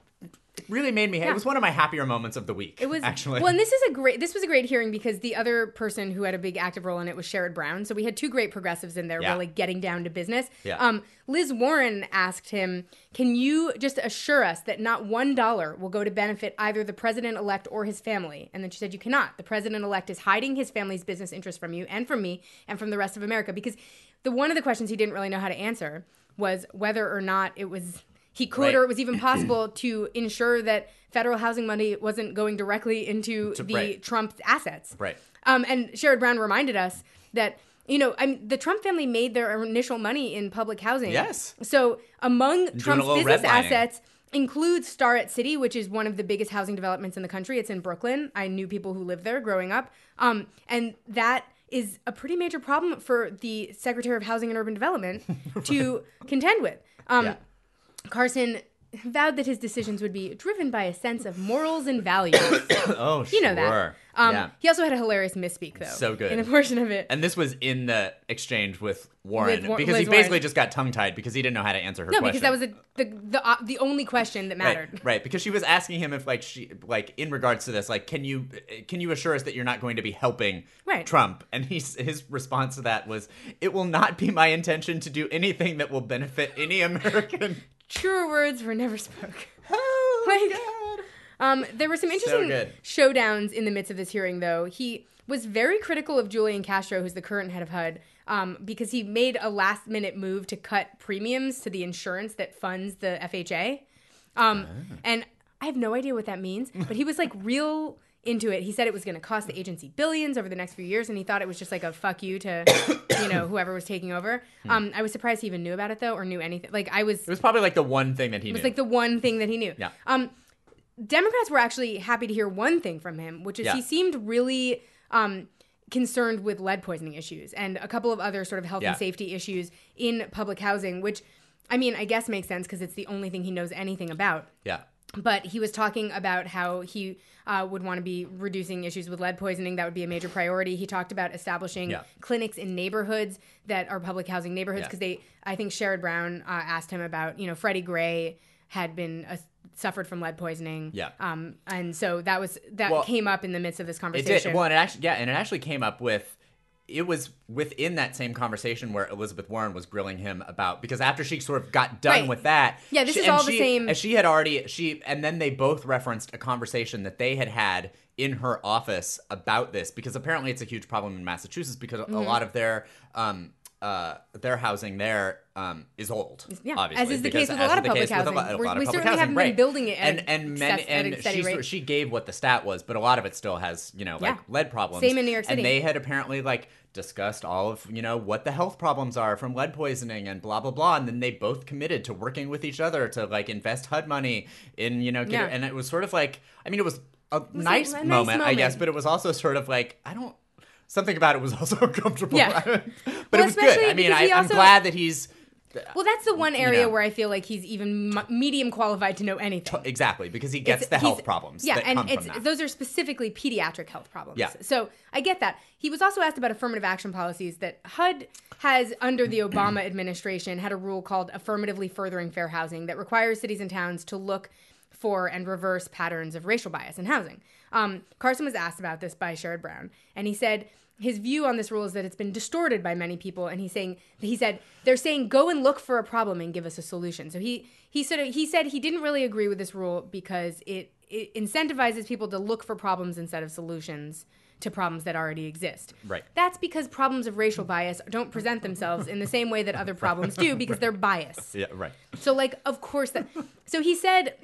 it really made me. Yeah. It was one of my happier moments of the week. It was actually well, and this is a great. This was a great hearing because the other person who had a big active role in it was Sherrod Brown. So we had two great progressives in there, Yeah. really getting down to business. Yeah. Um, Liz Warren asked him, "Can you just assure us that not one dollar will go to benefit either the president-elect or his family?" And then she said, "You cannot. The president-elect is hiding his family's business interests from you and from me and from the rest of America." Because the one of the questions he didn't really know how to answer was whether or not it was. He could, Right. or it was even possible to ensure that federal housing money wasn't going directly into To- the right. Trump assets. Right. Um, and Sherrod Brown reminded us that, you know, I mean, the Trump family made their initial money in public housing. Yes. So among Trump's little business redlining. assets includes Starrett City, which is one of the biggest housing developments in the country. It's in Brooklyn. I knew people who lived there growing up. Um, and that is a pretty major problem for the Secretary of Housing and Urban Development to contend with. Um, Yeah. Carson vowed that his decisions would be driven by a sense of morals and values. Oh, sure. You know that. Um, yeah. He also had a hilarious misspeak, though. So good. In a portion of it. And this was in the exchange with Warren With Wa- because he Liz basically Warren. just got tongue-tied because he didn't know how to answer her No, question. because that was a, the the uh, the only question that mattered. Right, right, because she was asking him if, like, she, like, in regards to this, like, can you, can you assure us that you're not going to be helping Right. Trump? And he's, his response to that was, "It will not be my intention to do anything that will benefit any American." Truer words were never spoke. Oh Like- my God. Um, there were some interesting good. showdowns in the midst of this hearing, though. He was very critical of Julian Castro, who's the current head of H U D, um, because he made a last-minute move to cut premiums to the insurance that funds the F H A. Um, Ah. And I have no idea what that means, but he was, like, real into it. He said it was going to cost the agency billions over the next few years, and he thought it was just like a fuck you to, you know, whoever was taking over. Um, I was surprised he even knew about it, though, or knew anything. Like, I was... It was probably, like, the one thing that he It was knew. like the one thing that he knew. Yeah. Um, Democrats were actually happy to hear one thing from him, which is Yeah. he seemed really um, concerned with lead poisoning issues and a couple of other sort of health Yeah. and safety issues in public housing, which, I mean, I guess makes sense because it's the only thing he knows anything about. yeah. But he was talking about how he uh, would want to be reducing issues with lead poisoning. That would be a major priority. He talked about establishing Yeah. clinics in neighborhoods that are public housing neighborhoods Yeah. because they, I think Sherrod Brown uh, asked him about, you know, Freddie Gray had been uh, suffered from lead poisoning. Yeah. Um, and so that was that Well, came up in the midst of this It conversation. did. Well, and it actually, yeah, and it actually came up with. It was within that same conversation where Elizabeth Warren was grilling him about because after she sort of got done Right. with that, Yeah, this she- is and all the she- same- And she had already she and then they both referenced a conversation that they had had in her office about this because apparently it's a huge problem in Massachusetts because Mm-hmm. a lot of their um uh their housing there um is old. Yeah, obviously, as is the because- case with a as lot is of the public case with a housing. lot- a We're- lot of we public certainly housing, haven't been right. building it at and and steady- many and at a steady she rate. she gave what the stat was, but a lot of it still has you know like Yeah. lead problems. Same in New York City. And they had apparently like discussed all of you know what the health problems are from lead poisoning and blah blah blah, and then they both committed to working with each other to like invest H U D money in you know get Yeah. and it was sort of like I mean it was a was a- nice, a nice moment, I guess, moment. but it was also sort of like I don't something about it was also uncomfortable. Yeah. but Well, it was good. especially I mean because I, he I'm also- glad that he's well, that's the one area know. where I feel like he's even m- medium qualified to know anything. exactly because he gets It's- the health he's- problems Yeah, that and come it's from that. those are specifically pediatric health problems. Yeah. So I get that. He was also asked about affirmative action policies that H U D has under the Obama administration had a rule called affirmatively furthering fair housing that requires cities and towns to look for and reverse patterns of racial bias in housing. Um, Carson was asked about this by Sherrod Brown, and he said his view on this rule is that it's been distorted by many people, and he's saying he said they're saying go and look for a problem and give us a solution. So he he sort of he said he didn't really agree with this rule because it, it incentivizes people to look for problems instead of solutions to problems that already exist. Right. That's because problems of racial bias don't present themselves in the same way that other problems do because they're biased. yeah, right. So like of course that so he said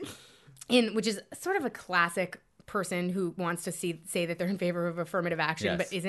in which is sort of a classic person who wants to see say that they're in favor of affirmative action Yes. but isn't.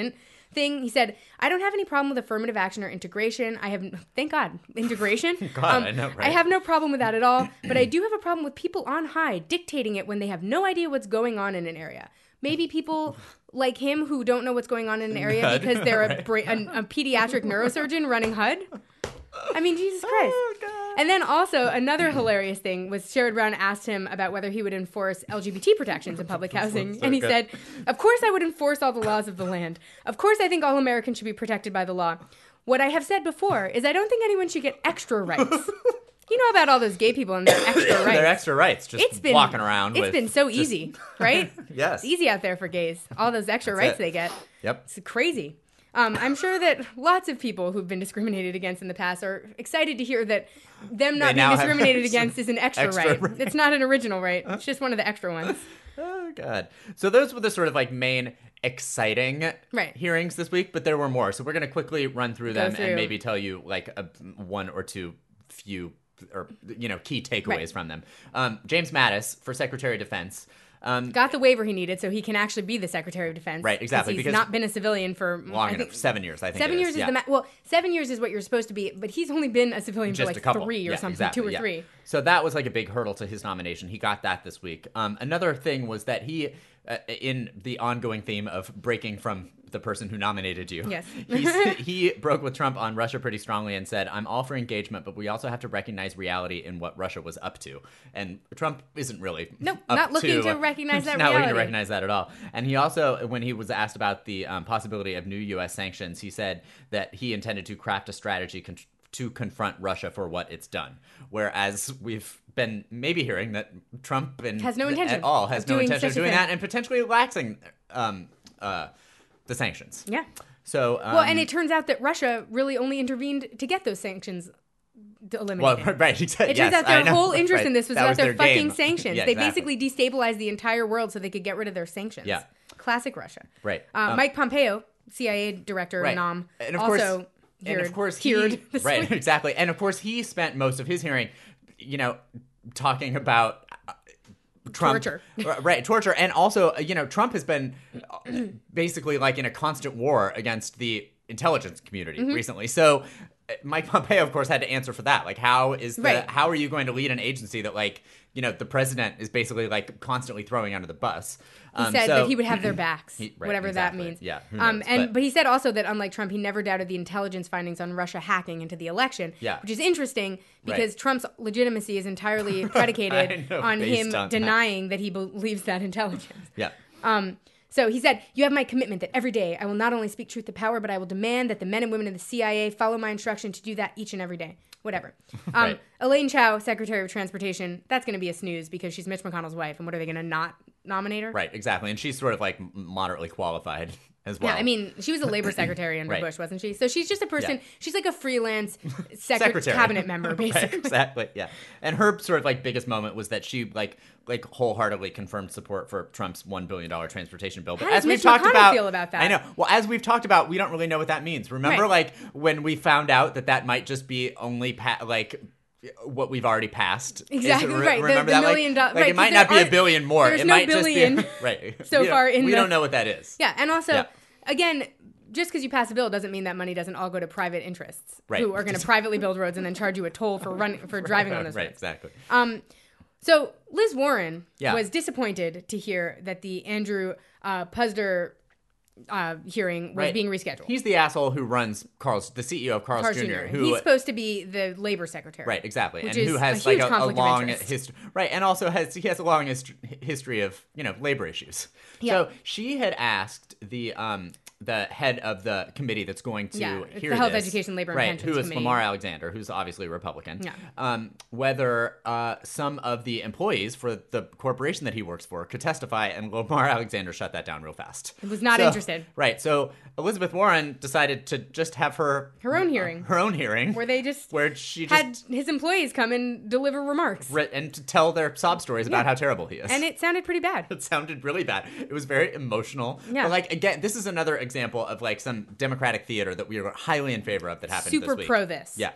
thing. He said, I don't have any problem with affirmative action or integration. I have, thank God, integration. God, um, I know, right? I have no problem with that at all, but I do have a problem with people on high dictating it when they have no idea what's going on in an area. Maybe people like him who don't know what's going on in an area H U D, because they're right. a, bra- a, a pediatric neurosurgeon running H U D. I mean, Jesus Christ. Oh, God. And then also another hilarious thing was Sherrod Brown asked him about whether he would enforce L G B T protections in public housing. So and he good. said, of course I would enforce all the laws of the land. Of course I think all Americans should be protected by the law. What I have said before is I don't think anyone should get extra rights. You know about all those gay people and their extra rights. Their extra rights, just It's been walking around. It's with been so just- easy, right? Yes. It's easy out there for gays. All those extra That's rights it. they get. Yep. It's crazy. Um, I'm sure that lots of people who've been discriminated against in the past are excited to hear that them not They being now have discriminated against is an extra, extra right. right. It's not an original right. It's just one of the extra ones. Oh, God. So those were the sort of like main exciting Right. hearings this week, but there were more. So we're going to quickly run through Go them through. and maybe tell you like a, one or two few or, you know, key takeaways Right. from them. Um, James Mattis for Secretary of Defense. Um, Got the waiver he needed so he can actually be the Secretary of Defense. Right, exactly, He's because not been a civilian for long I enough. think, Seven years, I think. Seven it years is yeah. the ma- well, seven years is what you're supposed to be, but he's only been a civilian Just for like a couple. three or Yeah, something, exactly, two or yeah. three. So that was like a big hurdle to his nomination. He got that this week. Um, another thing was that he, uh, in the ongoing theme of breaking from the person who nominated you, Yes. he's, he broke with Trump on Russia pretty strongly and said, I'm all for engagement, but we also have to recognize reality in what Russia was up to. And Trump isn't really Nope, up not looking to uh, recognize that not looking to reality. recognize that at all. And he also, when he was asked about the um, possibility of new U S sanctions, he said that he intended to craft a strategy con- to confront Russia for what it's done. Whereas we've been maybe hearing that Trump and Has no intention at all has of no doing intention of such a doing thing. that and potentially relaxing um, uh, the sanctions. Yeah. So um, Well, and it turns out that Russia really only intervened to get those sanctions d- well, eliminated. right. Exactly. It turns yes, out their I know, whole interest right. in this was That about their, their fucking game. sanctions. Yeah, they exactly. basically destabilized the entire world so they could get rid of their sanctions. Yeah. Classic Russia. Right. Uh, Um, Mike Pompeo, C I A director, Right. Nom, And of also course, heard, and of course, he, heard this right, week. exactly, and of course, he spent most of his hearing, you know, talking about uh, Trump, Torture. right, torture, and also, uh, you know, Trump has been uh, basically like in a constant war against the intelligence community Mm-hmm. recently. So, uh, Mike Pompeo, of course, had to answer for that. Like, how is the Right. how are you going to lead an agency that, like, you know, the president is basically like constantly throwing under the bus? He Um, said so- that he would have their backs, He- right, whatever exactly. that means. Yeah, who um, knows, and but- but he said also that unlike Trump, he never doubted the intelligence findings on Russia hacking into the election. Yeah. Which is interesting because Right. Trump's legitimacy is entirely predicated I know, on based him on that. denying that. he believes that intelligence. yeah. Um, so he said, you have my commitment that every day I will not only speak truth to power, but I will demand that the men and women of the C I A follow my instruction to do that each and every day. Whatever. Um, Right. Elaine Chao, Secretary of Transportation, that's going to be a snooze because she's Mitch McConnell's wife. And what are they going to not nominate her? Right, exactly. And she's sort of like m- moderately qualified as well. Yeah, I mean, she was a labor secretary under Right. Bush, wasn't she? So she's just a person, Yeah. she's like a freelance secret- secretary, cabinet member, Right, basically. exactly. Yeah. And her sort of like biggest moment was that she like like wholeheartedly confirmed support for Trump's one billion dollar transportation bill. But How does as we've Mitch talked McConnell about, feel about that? I know. Well, as we've talked about, we don't really know what that means. Remember, Right. like when we found out that that might just be only pa- like. What we've already passed. Is it- Exactly, re- right. The- Remember the that? million like, do- like right, it might 'cause not be there a billion more. there's It no might billion just be right. so We don't- far in we the- don't know what that is. Yeah, and also, Yeah. again, just because you pass a bill doesn't mean that money doesn't all go to private interests Right. who are going to privately build roads and then charge you a toll for running for driving on those Right, roads. exactly. Um, so Liz Warren Yeah. was disappointed to hear that the Andrew uh, Puzder uh, hearing was Right. being rescheduled. He's the asshole who runs Carl's, the C E O of Carl's, Carl's Junior Junior Who He's supposed to be the labor secretary. Right, exactly, Which and who is has a like huge a, a conflict of long interest. history, right, and also has he has a long hist- history of you know labor issues. Yeah. So she had asked the um the head of the committee that's going to Yeah, it's hear the Health, this, Education, Labor, and right, Pensions who is Committee. Lamar Alexander, who's obviously a Republican. Yeah. Um, whether uh, some of the employees for the corporation that he works for could testify, and Lamar Alexander shut that down real fast. He was not So- interested. Right. So Elizabeth Warren decided to just have her Her own hearing. her own hearing, Where they just where she just had his employees come and deliver remarks. Re- and to tell their sob stories about Yeah. how terrible he is. And it sounded pretty bad. It sounded really bad. It was very emotional. Yeah. But like again, this is another example of like some Democratic theater that we are highly in favor of that happened Super this week. pro this. Yeah.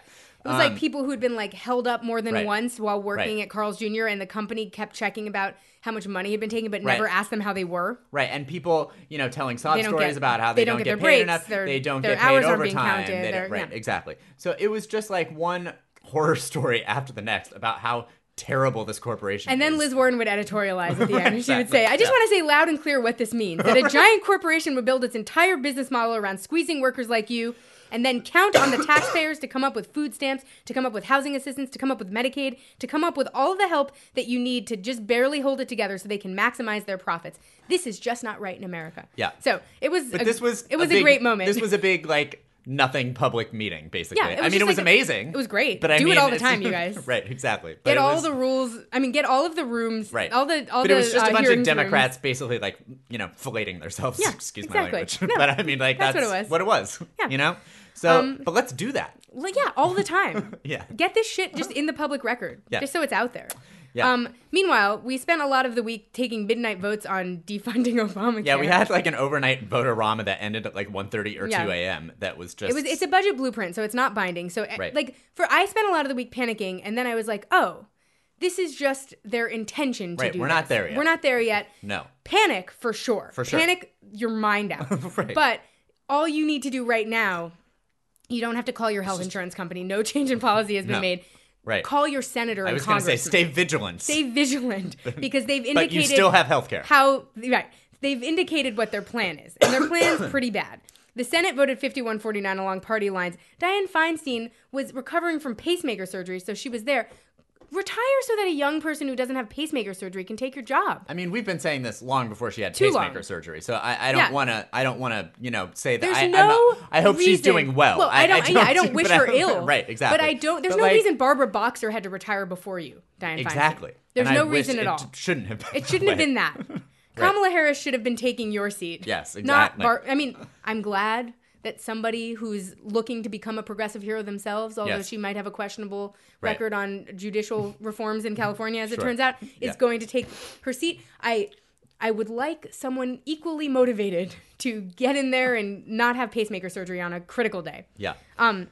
It was Um, like people who had been like held up more than Right. once while working Right. at Carl's Junior and the company kept checking about how much money had been taken, but Right. never asked them how they were. Right, and people, you know, telling sob They don't stories get- about how they they, don't don't get get, their paid breaks, enough, their- they don't their get paid hours aren't being overtime. counted, they they're- don't- right, yeah. exactly. So it was just like one horror story after the next about how terrible this corporation And is. then Liz Warren would editorialize at the end. And she would Exactly. say, I just Yeah. want to say loud and clear what this means. That a giant corporation would build its entire business model around squeezing workers like you and then count on the taxpayers to come up with food stamps, to come up with housing assistance, to come up with Medicaid, to come up with all of the help that you need to just barely hold it together so they can maximize their profits. This is just not right in America. Yeah. So it was But a, this was it was a, big- great moment. This was a big, like, nothing public meeting, basically. Yeah, it was I mean, just it was like a- amazing. it was great. But I Do it mean, all the it's- time, you guys. Right, exactly. But Get it all was- the rules. I mean, get all of the rooms. Right. All the all but the it was just uh, a bunch of hearings Democrats basically, like, you know, filleting themselves. Yeah, Excuse exactly. my language. No, but I mean, like, that's that's, what it was. what it was. Yeah. You know? So, Um, but let's do that. rooms. Like, yeah, all the time. Yeah. Get this shit just in the public record. Yeah. Just so it's out there. Yeah. Um, meanwhile, we spent a lot of the week taking midnight votes on defunding Obamacare. Yeah, we had like an overnight vote-a-rama that ended at like one thirty or Yeah. two a.m. That was just... It was. It's a budget blueprint, so it's not binding. So, eh, Right. like, for I spent a lot of the week panicking, and then I was like, oh, this is just their intention to Right, do we're this. not there yet. We're not there yet. No. Panic for sure. For sure. Panic your mind out. Right. But all you need to do right now, you don't have to call your health insurance company. No change in policy has been No. made. Right. Call your senator I and was going to say, congressman. stay vigilant. Stay vigilant because they've but indicated you still have health care. how right. They've indicated what their plan is, and their plan's pretty bad. The Senate voted fifty-one forty-nine along party lines. Dianne Feinstein was recovering from pacemaker surgery, so she was there. Retire so that a young person who doesn't have pacemaker surgery can take your job. I mean, we've been saying this long before she had Too pacemaker long. surgery. So I, I don't Yeah. want to. I don't want to. You know, say that. There's I, no. I'm, I hope she's reason- doing well. Well, I don't. yeah, I don't wish but her I- ill. Right. Exactly. But I don't. There's But, no like, reason Barbara Boxer had to retire before you, Dianne Feinstein. Exactly. There's And I no wish reason at it all. t- shouldn't have been. It that shouldn't have way. been that. Kamala Harris should have been taking your seat. Yes, Not exactly. Bar- I mean, I'm glad that somebody who's looking to become a progressive hero themselves, although Yes. she might have a questionable Right. record on judicial reforms in California, as it Sure. turns out, is Yeah. going to take her seat. I I would like someone equally motivated to get in there and not have pacemaker surgery on a critical day. Yeah. Um,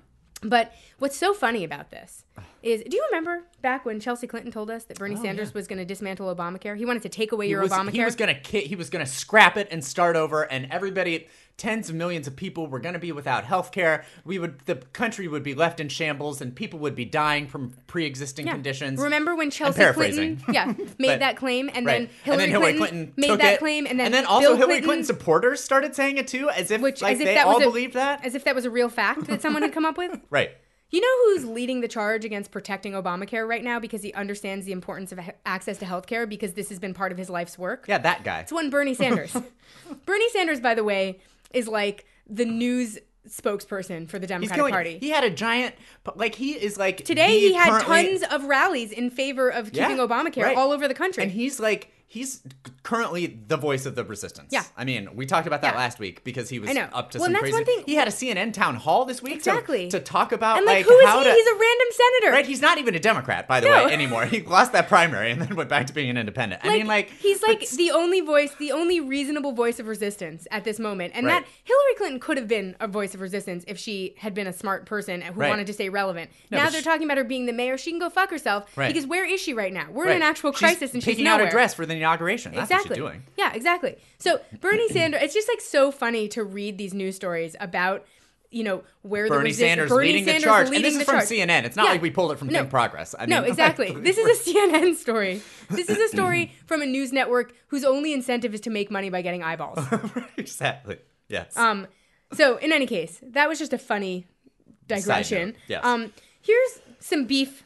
but what's so funny about this is, do you remember back when Chelsea Clinton told us that Bernie Oh, Sanders yeah. was going to dismantle Obamacare? He wanted to take away He your was, Obamacare. he was gonna ki- he was gonna scrap it and start over, and everybody, tens of millions of people, were gonna be without health care. We would, the country would be left in shambles, and people would be dying from pre-existing Yeah. conditions. Remember when Chelsea paraphrasing. Clinton, yeah, made But- that claim, and Right. then Hillary, and then Hillary Clinton, Clinton, made took that it, claim, and then, also Bill Hillary Clinton, Clinton supporters started saying it too, as if which like as if they that all was a, believed that. as if that was a real fact that someone had come up with. Right. You know who's leading the charge against protecting Obamacare right now because he understands the importance of ha- access to health care because this has been part of his life's work? Yeah, that guy. It's one Bernie Sanders. Bernie Sanders, by the way, is like the news spokesperson for the He's Democratic killing. Party. He had a giant, like he is like Today the he had currently- tons of rallies in favor of keeping Yeah, Obamacare right. all over the country. And he's like, he's currently the voice of the resistance. Yeah. I mean, we talked about that Yeah. last week because he was I know. up to Well, some and that's crazy. one thing- He had a C N N town hall this week to- Exactly. to, talk about and like, like who is how he? to. He's a random senator. Right, he's not even a Democrat, by the No. way, anymore. He lost that primary and then went back to being an independent. I mean, like he's but like s- the only voice, the only reasonable voice of resistance at this moment, and Right. that Hillary Clinton could have been a voice of resistance if she had been a smart person who Right. wanted to stay relevant. No, now but they're sh- talking about her being the mayor. She can go fuck herself Right. because where is she right now? We're right. in an actual She's crisis, and she's picking nowhere. out a dress for the inauguration. That's Exactly. what she's doing. Yeah, exactly. So Bernie Sanders, it's just like so funny to read these news stories about, you know, where the Bernie resist- Sanders Bernie leading Sanders the charge, leading and this the is from charge. C N N. It's not Yeah. like we pulled it from No. Think Progress. I mean, No, exactly. like- This is a C N N story. This is a story from a news network whose only incentive is to make money by getting eyeballs. exactly. Yes. Um, so in any case, that was just a funny digression. note, yes. Um, here's some beef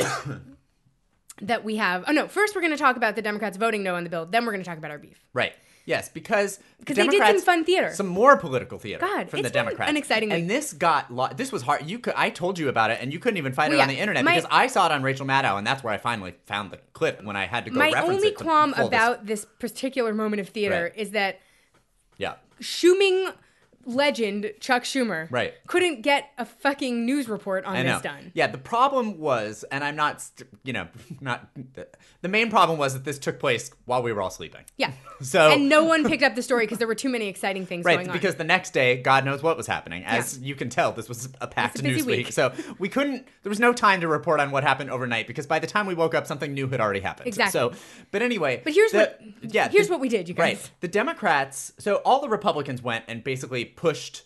that we have. Oh no, first we're going to talk about the Democrats voting no on the bill. Then we're going to talk about our beef. Right. Yes, because Because they did some Democrats- fun theater. some more political theater God, from it's the been Democrats. an exciting week. And this got lo- this was hard. You could I told you about it, and you couldn't even find Well, it on yeah, the internet my- because I saw it on Rachel Maddow, and that's where I finally found the clip when I had to go My reference only it. to qualm pull this- about this particular moment of theater Right. is that yeah, Schuming legend Chuck Schumer Right. couldn't get a fucking news report on I know. this done. Yeah, the problem was, and I'm not, st- you know, not, the main problem was that this took place while we were all sleeping. Yeah. So, and no one picked up the story because there were too many exciting things right, going on. because the next day, God knows what was happening. As Yeah. you can tell, this was a packed It's a busy news week. week. So we couldn't, there was no time to report on what happened overnight because by the time we woke up, something new had already happened. Exactly. So, but anyway. But here's the, what yeah, here's the- what we did, you guys. Right. The Democrats, so all the Republicans went and basically pushed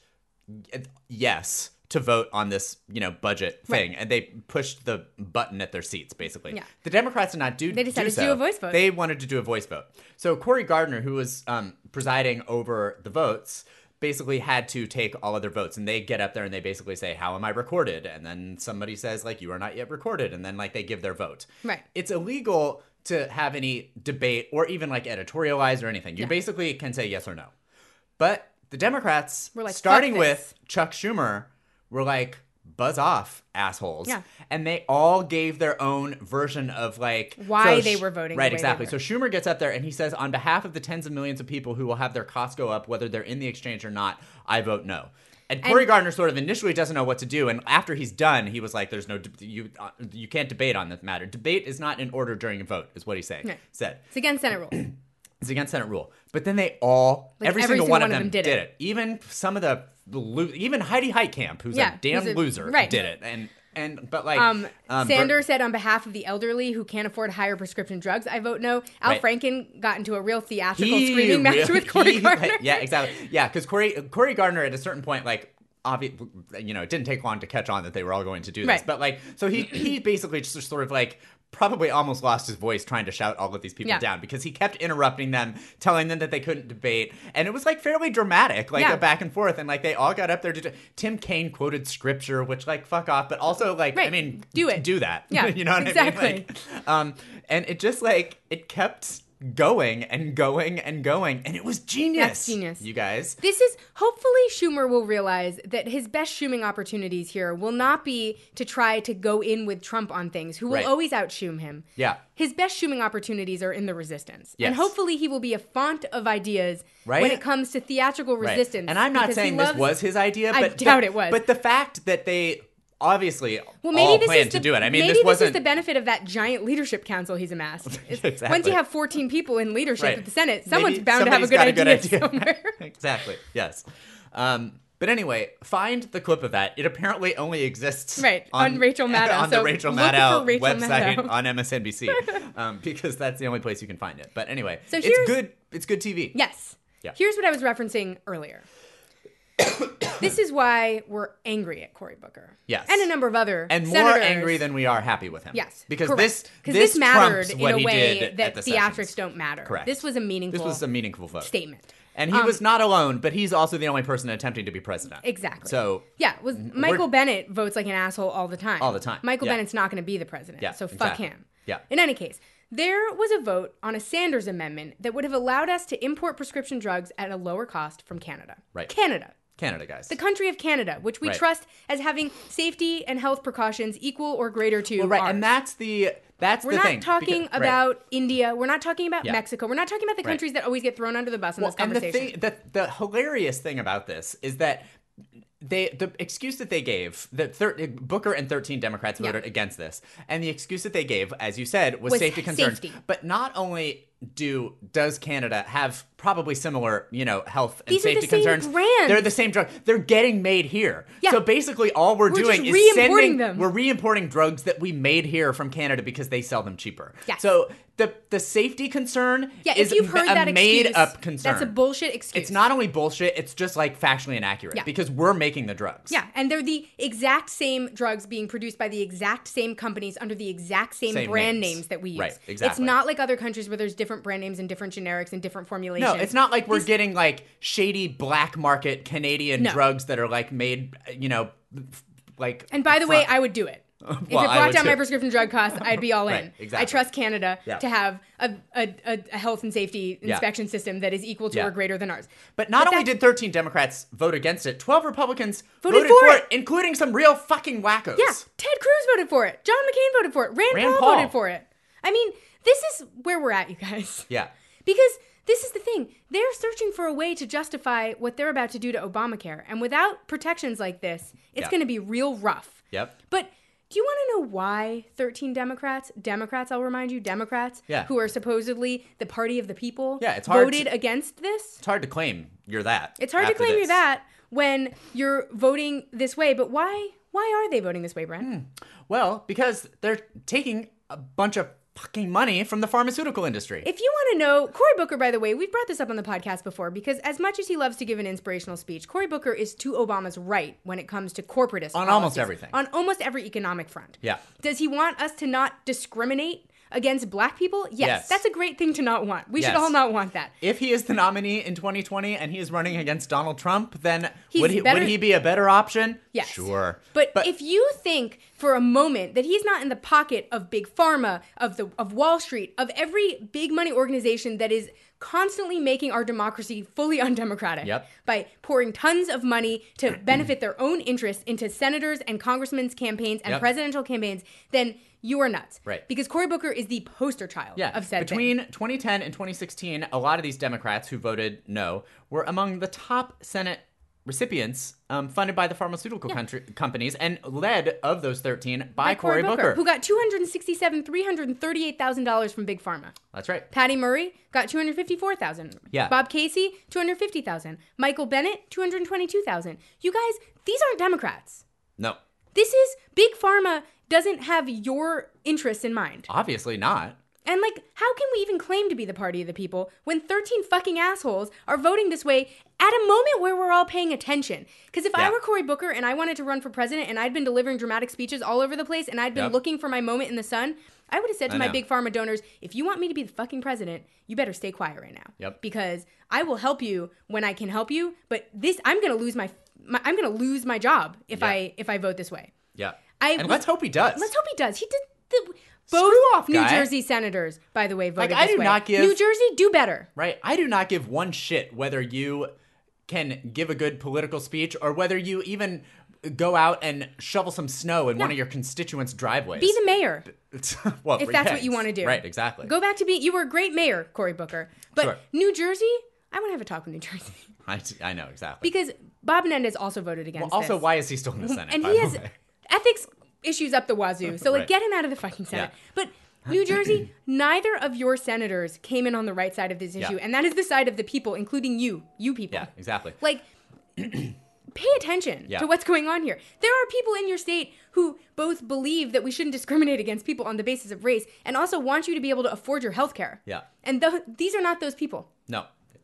yes to vote on this, you know, budget thing. Right. And they pushed the button at their seats, basically. Yeah. The Democrats did not do They decided do to so. do a voice vote. They wanted to do a voice vote. So Cory Gardner, who was um, presiding over the votes, basically had to take all of their votes. And they get up there and they basically say, how am I recorded? And then somebody says, like, you are not yet recorded. And then, like, they give their vote. Right. It's illegal to have any debate or even, like, editorialize or anything. You Yeah. basically can say yes or no. But the Democrats, We're like, starting "Fuck with this." Chuck Schumer, were like, buzz off, assholes. Yeah. And they all gave their own version of like Why so they Sch- were voting the Right, way they exactly. were. So Schumer gets up there and he says, on behalf of the tens of millions of people who will have their costs go up, whether they're in the exchange or not, I vote no. And Cory And- Gardner sort of initially doesn't know what to do, and after he's done, he was like, "There's no de- you uh, you can't debate on this matter. Debate is not in order during a vote," is what he's saying. Right. Said. It's against Senate rules. It's against Senate rule. But then they all, Like, every, every single single one, one of them, did, it. it. Even some of the, the lo- even Heidi Heitkamp, who's Yeah, a damn who's a- loser, right. did it. And and but like Um, um, Sanders said on behalf of the elderly who can't afford higher prescription drugs, I vote no. Al Right. Franken got into a real theatrical he screaming match really- with Cory he- Gardner. Yeah, exactly. Yeah, because Cory Cory Gardner at a certain point, like, obvi- you know, it didn't take long to catch on that they were all going to do this. Right. But like, so he he basically just sort of like probably almost lost his voice trying to shout all of these people Yeah. down because he kept interrupting them, telling them that they couldn't debate, and it was like fairly dramatic, like Yeah. a back and forth, and like they all got up there to do- Tim Kaine quoted scripture, which like fuck off, but also like I Right. mean Do it. do that, Yeah, you know what exactly. I mean? Like, um, and it just like it kept going and going and going, and it was genius. That's genius. You guys. This is, hopefully Schumer will realize that his best shooming opportunities here will not be to try to go in with Trump on things, who will Right. always outshoom him. Yeah. His best shooming opportunities are in the resistance. Yes. And hopefully he will be a font of ideas Right? when it comes to theatrical Right. resistance. And I'm not because he saying this loves- was his idea, I but doubt but, it was. But the fact that they obviously Well, maybe all this planned is to the, do it. I mean, maybe this wasn't is the benefit of that giant leadership council he's amassed. Is Exactly. Once you have fourteen people in leadership Right. at the Senate, someone's Maybe bound to have a good somebody's idea, got a good idea. somewhere. Exactly. Yes. Um, but anyway, find the clip of that. It apparently only exists Right, on Rachel Maddow. on the So Rachel look Maddow for Rachel website Maddow. on M S N B C, um, because that's the only place you can find it. But anyway, So it's here's- good. It's good T V. Yes. Yeah. Here's what I was referencing earlier. This is why we're angry at Cory Booker. Yes. And a number of other And more senators. angry than we are happy with him. Yes. Because correct. this 'Cause this, this mattered trumps in what a he way did that at the theatrics sessions. don't matter. Correct. This was a meaningful This was a meaningful vote. statement. And he Um, was not alone, but he's also the only person attempting to be president. Exactly. So Yeah, was Michael Bennett votes like an asshole all the time. All the time, Michael yeah. Bennett's not going to be the president. Yeah, so fuck exactly. him. Yeah. In any case, there was a vote on a Sanders amendment that would have allowed us to import prescription drugs at a lower cost from Canada. Right. Canada. Canada, guys. The country of Canada, which we Right. trust as having safety and health precautions equal or greater to well, right, ours. and that's the that's We're the not thing. talking because- right. about India. We're not talking about Yeah. Mexico. We're not talking about the Right. countries that always get thrown under the bus in Well, this and the conversation. thing, the the hilarious thing about this is that they the excuse that they gave, the thir- Booker and thirteen Democrats voted Yeah. against this, and the excuse that they gave, as you said, was, Was safety concerns. safety. But not only do does Canada have probably similar, you know, health and These are the safety same concerns, brands. they're the same drug. They're getting made here. Yeah. So basically, all we're, We're doing just is re-importing sending. them. We're re-importing drugs that we made here from Canada because they sell them cheaper. Yes. So the the safety concern yeah, is if you've heard a that made excuse, up concern. that's a bullshit excuse. It's not only bullshit, it's just like factually inaccurate Yeah. because we're making the drugs. Yeah, and they're the exact same drugs being produced by the exact same companies under the exact same, Same brand names. names. that we use. Right, It's exactly. not like other countries where there's different brand names and different generics and different formulations. No, it's not like we're This- getting like shady black market Canadian No. drugs that are like made, you know, f- like. And by the way, from- I would do it. If Well, it I brought would down my too. prescription drug costs, I'd be all in. Right, exactly. I trust Canada Yeah. to have a, a, a, a health and safety Yeah. inspection system that is equal to Yeah. or greater than ours. But not But only that- did thirteen Democrats vote against it, twelve Republicans Voted voted, for for it. it, including some real fucking wackos. Yeah, Ted Cruz voted for it. John McCain voted for it. Rand, Rand Paul, Paul. voted for it. I mean, this is where we're at, you guys. Yeah. Because this is the thing. They're searching for a way to justify what they're about to do to Obamacare. And without protections like this, it's Yeah. going to be real rough. Yep. But do you want to know why thirteen Democrats, Democrats, I'll remind you, Democrats, Yeah. who are supposedly the party of the people, Yeah, it's hard voted to- against this? It's hard to claim you're that. It's hard to after claim this. you're that when you're voting this way. But why? Why are they voting this way, Brent? Hmm. Well, because they're taking a bunch of fucking money from the pharmaceutical industry. If you want to know, Cory Booker, by the way, we've brought this up on the podcast before because as much as he loves to give an inspirational speech, Cory Booker is to Obama's right when it comes to corporatist On policies. almost everything. On almost every economic front. Yeah. Does he want us to not discriminate against black people? Yes. Yes. That's a great thing to not want. We Yes. should all not want that. If he is the nominee in twenty twenty and he is running against Donald Trump, then He's would he better- would he be a better option? Yes. Sure. But, if you think for a moment that he's not in the pocket of big pharma, of the of Wall Street, of every big money organization that is constantly making our democracy fully undemocratic Yep. by pouring tons of money to benefit their own interests into senators and congressmen's campaigns and Yep. presidential campaigns, then you are nuts. Right. Because Cory Booker is the poster child Yeah, of said thing. between twenty ten and twenty sixteen, a lot of these Democrats who voted no were among the top Senate recipients um, funded by the pharmaceutical country, companies and led of those thirteen by, Cory Booker. who got two hundred sixty-seven thousand three hundred thirty-eight thousand dollars from Big Pharma. That's right. Patty Murray got two hundred fifty-four thousand dollars. Yeah. Bob Casey, two hundred fifty thousand dollars. Michael Bennett, two hundred twenty-two thousand dollars. You guys, these aren't Democrats. No, This is Big Pharma doesn't have your interests in mind. obviously not. And like, how can we even claim to be the party of the people when thirteen fucking assholes are voting this way at a moment where we're all paying attention? Because if I Yeah. were Cory Booker and I wanted to run for president and I'd been delivering dramatic speeches all over the place and I'd been Yep. looking for my moment in the sun, I would have said to I my know. Big Pharma donors, if you want me to be the fucking president, you better stay quiet right now. Yep. Because I will help you when I can help you, but this, I'm going to lose my, my, I'm going to lose my job if Yeah. I, if I vote this way. Yeah. I and was- let's hope he does. Let's hope he does. He did the both Screw off, New guy. Jersey senators, by the way, voted Like, I this do way. not give- New Jersey, do better. Right? I do not give one shit whether you can give a good political speech or whether you even go out and shovel some snow in one No. of your constituents' driveways. Be the mayor well, if that's yeah, what you want to do. Right, exactly. Go back to being. You were a great mayor, Cory Booker, but Sure. New Jersey, I want to have a talk with New Jersey I, I know, exactly. because Bob Menendez also voted against. Well, also, this. why is he still in the Senate? and by he the has way? ethics issues up the wazoo. So like, Right. get him out of the fucking Senate. Yeah. But New Jersey, neither of your senators came in on the right side of this issue, Yeah. and that is the side of the people, including you, you people. Yeah, exactly. Like, pay attention Yeah. to what's going on here. There are people in your state who both believe that we shouldn't discriminate against people on the basis of race and also want you to be able to afford your health care. Yeah. And th- these are not those people. No.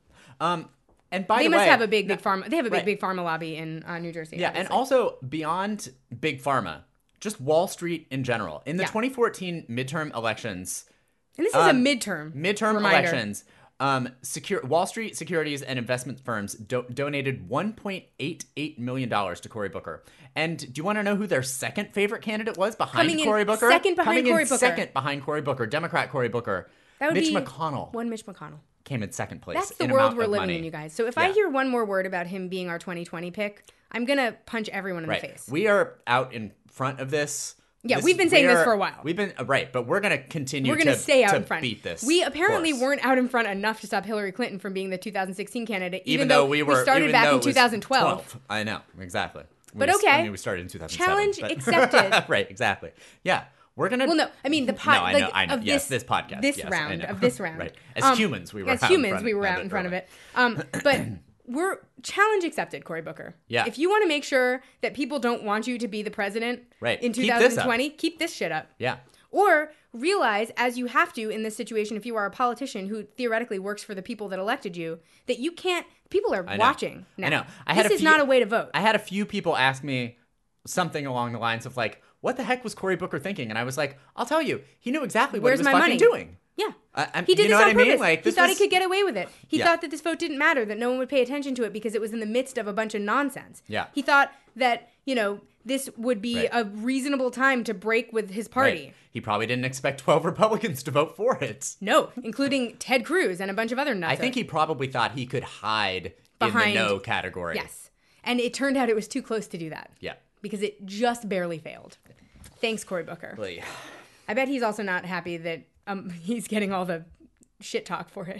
Um, and by They the must way, have a big, big pharma. They have a big, Right. big pharma lobby in uh, New Jersey. Yeah, and obviously. also beyond big pharma, just Wall Street in general. In the Yeah. twenty fourteen midterm elections, and this is um, a midterm. midterm reminder. elections, um, secure Wall Street securities and investment firms do- donated one point eight eight million dollars to Cory Booker. And do you want to know who their second favorite candidate was behind Coming in Cory Booker? second behind Coming Cory in Booker. second behind Cory Booker, Democrat Cory Booker. That would Mitch be McConnell One Mitch McConnell. came in second place. That's the in world amount we're of living money. in, you guys. So if I Yeah. hear one more word about him being our twenty twenty pick, I'm gonna punch everyone in Right. the face. We are out in front of this. Yeah, This- we've been saying we this are- for a while. We've been uh, right, but we're going to continue. We're going to stay out to in front. Beat this. We apparently course. weren't out in front enough to stop Hillary Clinton from being the two thousand sixteen candidate, even, even though we were started even back though in it was twenty twelve. twelve. I know exactly. We But was- okay. I mean, we started in two thousand seven. Challenge but- accepted. right, exactly. Yeah, we're gonna. Well, no, I mean the pod. No, I like, know, I know. Of Yes, this, this podcast. this yes, I round know. of this round. Right. As Um, humans, we were as out in humans front we were of out it in front of early. it. Um, but we're challenge accepted, Cory Booker. Yeah. If you want to make sure that people don't want you to be the president Right. in Keep this up. twenty twenty, keep this shit up. Yeah. Or realize, as you have to in this situation, if you are a politician who theoretically works for the people that elected you, that you can't. People are I know. watching now. I know. I had this a is few- not a way to vote. I had a few people ask me something along the lines of like, "What the heck was Cory Booker thinking?" And I was like, "I'll tell you. He knew exactly what Where's he was my fucking money? doing." Yeah. I- I'm- he did you know this what on I mean? purpose. Like, he this thought was- he could get away with it. He Yeah. thought that this vote didn't matter, that no one would pay attention to it because it was in the midst of a bunch of nonsense. Yeah. He thought that, you know, this would be Right. a reasonable time to break with his party. Right. He probably didn't expect twelve Republicans to vote for it. No, including Ted Cruz and a bunch of other nuts. I think he probably thought he could hide Behind- in the no category. Yes. And it turned out it was too close to do that. Yeah. Because it just barely failed. Thanks, Cory Booker. Really. I bet he's also not happy that um, he's getting all the shit talk for it.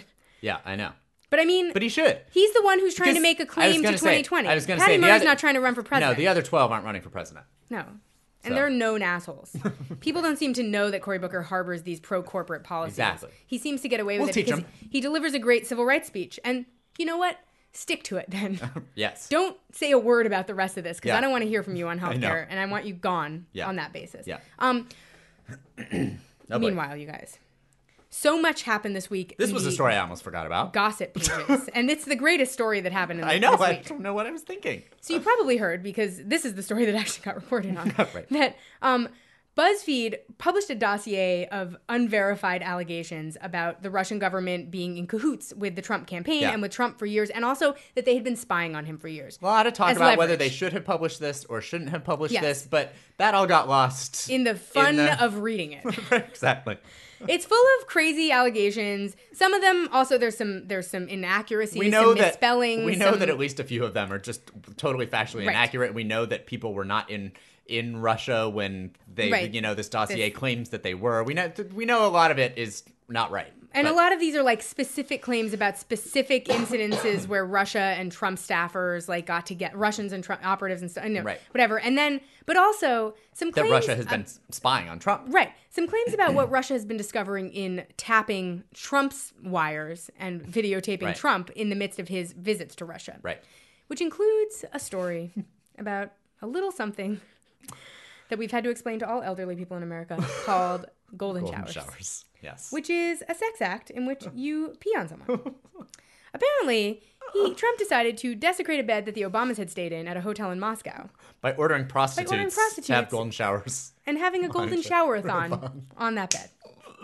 Yeah, I know. But I mean, But he should. he's the one who's trying Because to make a I was claim to gonna say- twenty twenty. I was gonna Patty say, the Murray's other- not trying to run for president. No, the other twelve aren't running for president. No. And So. they're known assholes. People don't seem to know that Cory Booker harbors these pro-corporate policies. Exactly. He seems to get away We'll with teach it because him. he delivers a great civil rights speech. And you know what? Stick to it then. Yes. Don't say a word about the rest of this because Yeah. I don't want to hear from you on know. healthcare, and I want you gone Yeah. on that basis. Yeah. Um. Oh, boy. Meanwhile, you guys, so much happened this week. This in was a the story I almost forgot about. Gossip pages, and it's the greatest story that happened in I know. this I week. don't know what I was thinking. So you probably heard, because this is the story that actually got reported on, Right. that um, BuzzFeed published a dossier of unverified allegations about the Russian government being in cahoots with the Trump campaign Yeah. and with Trump for years, and also that they had been spying on him for years. A lot of talk As about whether they leverage. should have published this or shouldn't have published Yes. this, but that all got lost. In the fun the- of reading it. Exactly. It's full of crazy allegations. Some of them also there's some there's some inaccuracies, We know some that misspellings. we know some- that at least a few of them are just totally factually Right. inaccurate. We know that people were not in in Russia when they, Right. you know, this dossier This- claims that they were. We know we know a lot of it is not right. And But- a lot of these are like specific claims about specific incidences where Russia and Trump staffers like got to get Russians and Trump operatives and stuff, you know, Right. whatever. And then, but also some that claims Russia has uh, been spying on Trump. right, some claims about what Russia has been discovering in tapping Trump's wires and videotaping Right. Trump in the midst of his visits to Russia, Right. which includes a story about a little something that we've had to explain to all elderly people in America called golden, Golden showers. showers. Yes. Which is a sex act in which you pee on someone. Apparently, he, Trump decided to desecrate a bed that the Obamas had stayed in at a hotel in Moscow By ordering prostitutes, ordering to prostitutes. have golden showers. and having a golden sure. shower-a-thon on that bed.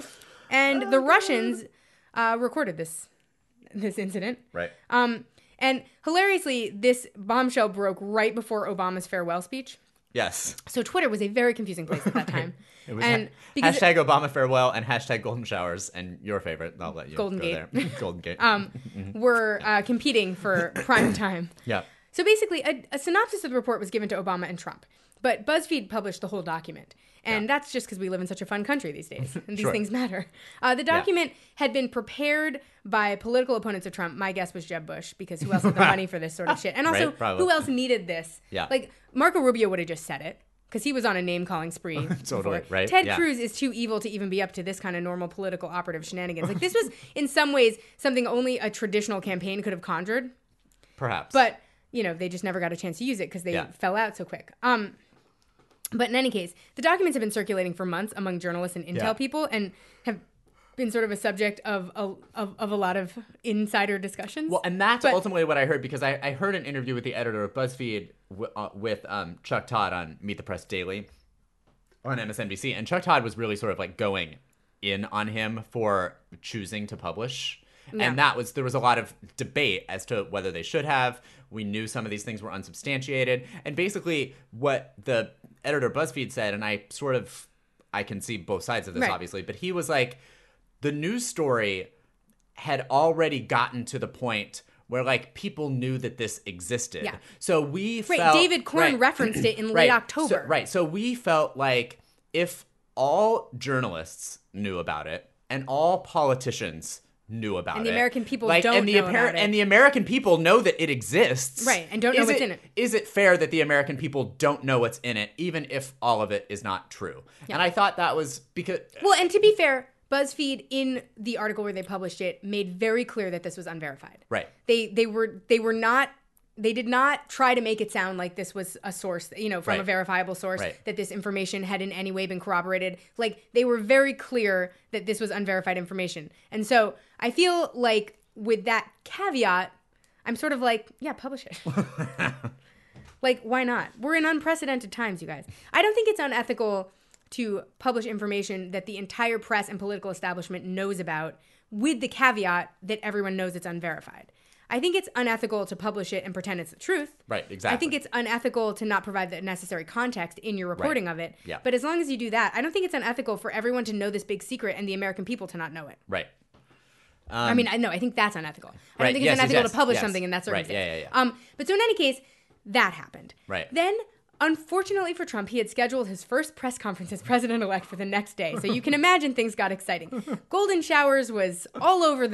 And the Russians uh, recorded this this incident. Right. Um, and hilariously, this bombshell broke right before Obama's farewell speech. Yes. So Twitter was a very confusing place at that time. It was and ha- because hashtag Obama farewell and hashtag golden showers and your favorite. I'll let you Golden go Gate. there. Golden Gate. um, were uh, competing for prime time. yeah. So basically, a, a synopsis of the report was given to Obama and Trump, but BuzzFeed published the whole document. And Yeah. that's just because we live in such a fun country these days, and these Sure. things matter. Uh, the document had been prepared by political opponents of Trump. My guess was Jeb Bush, because who else had the money for this sort of shit? And also, Right, probably. who else needed this? Yeah. Like, Marco Rubio would have just said it, because he was on a name-calling spree Totally, before. right, Ted yeah. Cruz is too evil to even be up to this kind of normal political operative shenanigans. Like, this was, in some ways, something only a traditional campaign could have conjured. Perhaps. But, you know, they just never got a chance to use it because they Yeah. fell out so quick. Um, but in any case, the documents have been circulating for months among journalists and intel Yeah. people and have been sort of a subject of a, of, of a lot of insider discussions. Well, and that's But- ultimately what I heard, because I, I heard an interview with the editor of BuzzFeed w- uh, with um, Chuck Todd on Meet the Press Daily on M S N B C, and Chuck Todd was really sort of like going in on him for choosing to publish. Yeah. And that was, there was a lot of debate as to whether they should have. We knew some of these things were unsubstantiated. And basically what the editor of BuzzFeed said, and I sort of, I can see both sides of this, Right. obviously, but he was like, the news story had already gotten to the point where like people knew that this existed. Yeah. So we right, felt, David Corn right. referenced it in late Right. October. So, right. So we felt like if all journalists knew about it and all politicians knew about And the it, American people like, don't and the know appar- about it. and the American people know that it exists, Right, and don't know is what's in it. Is it fair that the American people don't know what's in it, even if all of it is not true? Yeah. And I thought that was because Well, and to be fair, BuzzFeed in the article where they published it made very clear that this was unverified. right. They they were they were not they did not try to make it sound like this was a source, you know, from a Right. verifiable source, Right. that this information had in any way been corroborated. Like, they were very clear that this was unverified information. And so I feel like with that caveat, I'm sort of like, yeah, publish it. Like, why not? We're in unprecedented times, you guys. I don't think it's unethical to publish information that the entire press and political establishment knows about, with the caveat that everyone knows it's unverified. I think it's unethical to publish it and pretend it's the truth. Right, exactly. I think it's unethical to not provide the necessary context in your reporting Right. of it. Yeah. But as long as you do that, I don't think it's unethical for everyone to know this big secret and the American people to not know it. Right. I mean, I know, I think that's unethical. I don't Right, think yes, it's unethical yes, yes, to publish yes. something in that Right, circumstance. yeah, yeah, yeah. Um, but so in any case, that happened. Right. Then, unfortunately for Trump, he had scheduled his first press conference as president-elect for the next day. So you can imagine things got exciting. Golden showers was all over the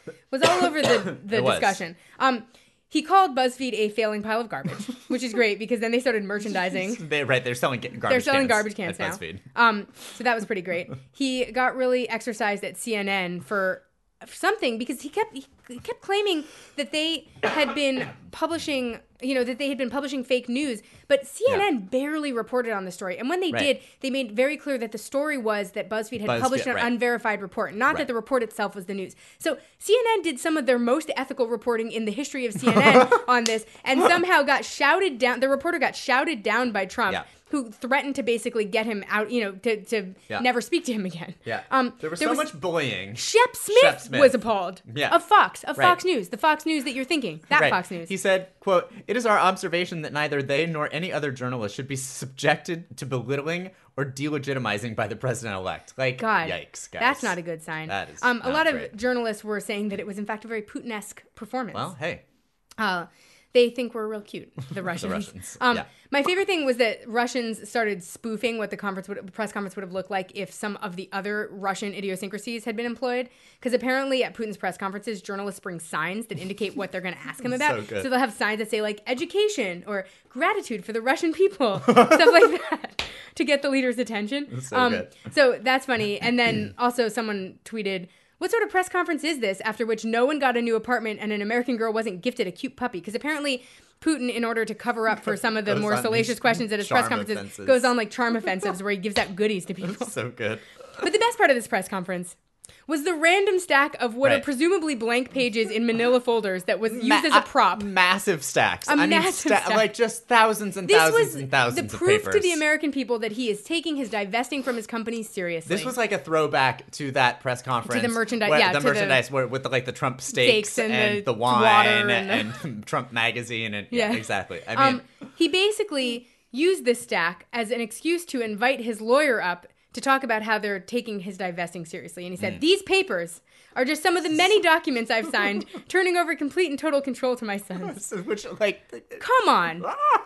was all over the, the It was. discussion. Um, he called BuzzFeed a failing pile of garbage, which is great because then they started merchandising. they, right, they're selling garbage They're selling cans garbage cans at now. BuzzFeed. Um, so that was pretty great. He got really exercised at C N N for something because he kept he kept claiming that they had been publishing, you know, that they had been publishing fake news, but C N N yeah. barely reported on the story. And when they right. did, they made very clear that the story was that BuzzFeed had BuzzFeed, published an right. unverified report, not right. that the report itself was the news. So C N N did some of their most ethical reporting in the history of C N N on this, and somehow got shouted down. The reporter got shouted down by Trump. Yeah. Who threatened to basically get him out, you know, to, to yeah. never speak to him again. Yeah. Um, there was there so was, much bullying. Shep Smith, Shep Smith was appalled. Yeah. Of Fox, of right. Fox News, the Fox News that you're thinking. That right. Fox News. He said, quote, "It is our observation that neither they nor any other journalist should be subjected to belittling or delegitimizing by the president-elect." Like, God, yikes, guys. That's not a good sign. That is um, not A lot great. of journalists were saying that it was, in fact, a very Putin-esque performance. Well, hey. Uh, they think we're real cute, the Russians. the Russians, um, yeah. My favorite thing was that Russians started spoofing what the conference would, press conference would have looked like if some of the other Russian idiosyncrasies had been employed. Because apparently at Putin's press conferences, journalists bring signs that indicate what they're going to ask him about. So good. So they'll have signs that say, like, education or gratitude for the Russian people, stuff like that, to get the leader's attention. That's so um, good. So that's funny. And then also someone tweeted, "What sort of press conference is this?" After which no one got a new apartment and an American girl wasn't gifted a cute puppy. Because apparently Putin, in order to cover up for some of the more salacious questions at his press conferences, offenses. goes on like charm offensives where he gives out goodies to people. So good. But the best part of this press conference was the random stack of what right. are presumably blank pages in manila folders that was used Ma- as a prop. Massive stacks. A I mean, massive sta- stack. like just thousands and this thousands was and thousands the of proof papers. to the American people that he is taking his divesting from his company seriously. This was like a throwback to that press conference. To the merchandise, where, yeah. The to merchandise the where, with the, like the Trump steaks, steaks and, and the, the wine water and, and, and Trump magazine. and Yeah, yeah. exactly. I mean, um, he basically used this stack as an excuse to invite his lawyer up to talk about how they're taking his divesting seriously. And he said, mm. "These papers are just some of the many documents I've signed, turning over complete and total control to my sons." Which, like, come on.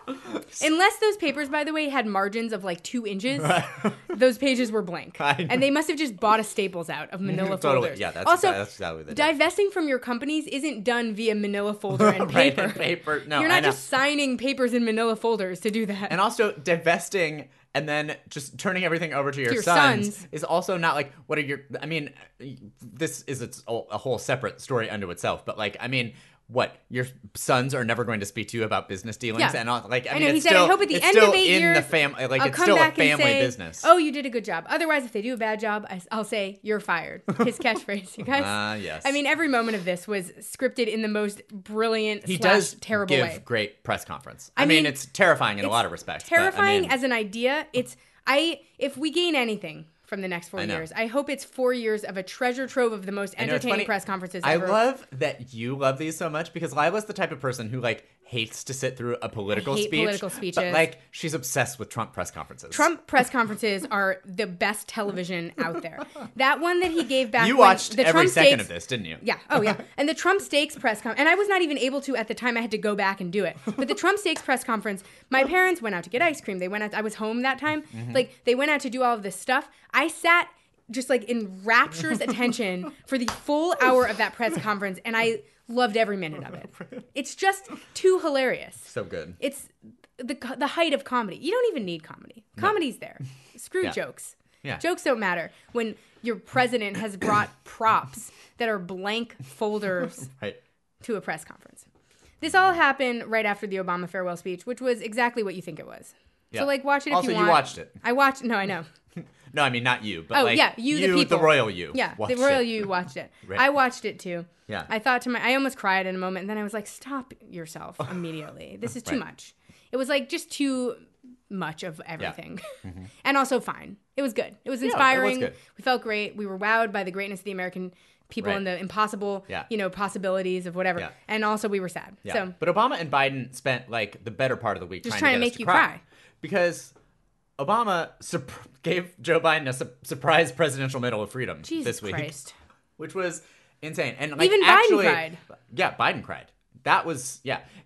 Unless those papers, by the way, had margins of like two inches, those pages were blank. And they must have just bought a Staples out of manila totally. folders. Yeah, that's also, exactly, that's exactly what they did. Divesting from your companies isn't done via manila folder and right, paper. and paper. No, You're I not know. just signing papers in manila folders to do that. And also, divesting and then just turning everything over to your, to your sons, sons is also not like, what are your, I mean, this is its, a whole separate story unto itself, but like, I mean, what, your sons are never going to speak to you about business dealings? Yeah. And all, like, I, I mean, know, he it's said, still, I hope at the it's end still of eight in years, the family, like, I'll it's come still a back and family say, business. "Oh, you did a good job." Otherwise, if they do a bad job, I, I'll say, "You're fired." His catchphrase, you guys. Ah, uh, yes. I mean, every moment of this was scripted in the most brilliant he slash does terrible give way. Great press conference. I, I mean, mean, it's terrifying in it's a lot of respects. Terrifying but, I mean, as an idea. It's I. If we gain anything from the next four I years, I hope it's four years of a treasure trove of the most I know, it's entertaining funny. press conferences I ever. love that you love these so much because Lila's the type of person who like hates to sit through a political I hate speech. political speeches. But like she's obsessed with Trump press conferences. Trump press conferences are the best television out there. That one that he gave back. You when watched the every Trump second stakes, of this, didn't you? Yeah. Oh, yeah. And the Trump Stakes press conference, and I was not even able to at the time. I had to go back and do it. But the Trump Stakes press conference, my parents went out to get ice cream. They went out. I was home that time. Mm-hmm. Like they went out to do all of this stuff. I sat just like in rapturous attention for the full hour of that press conference, and I loved every minute of it. It's just too hilarious. So good. It's the the height of comedy. You don't even need comedy. Comedy's no. there. Screw yeah. jokes. Yeah. Jokes don't matter when your president has brought props that are blank folders right. to a press conference. This all happened right after the Obama farewell speech, which was exactly what you think it was. Yeah. So like watch it if also, you want. Also, you watched it. I watched No, I know. No, I mean not you, but oh, like yeah, you, you the people. the royal you. Yeah, the royal it. you watched it. Right. I watched it too. Yeah. I thought to my I almost cried in a moment, and then I was like, "Stop yourself immediately. This is too right. much." It was like just too much of everything. Yeah. Mm-hmm. And also fine. It was good. It was Yeah, inspiring. it was good. We felt great. We were wowed by the greatness of the American people right. and the impossible, yeah. you know, possibilities of whatever. Yeah. And also we were sad. Yeah. So But Obama and Biden spent like the better part of the week just trying, trying to, to, make to you cry. cry. Because Obama su- gave Joe Biden a su- surprise Presidential Medal of Freedom Jesus this week, Christ. which was insane. And like Even Biden actually, cried. Yeah, Biden cried. That was yeah.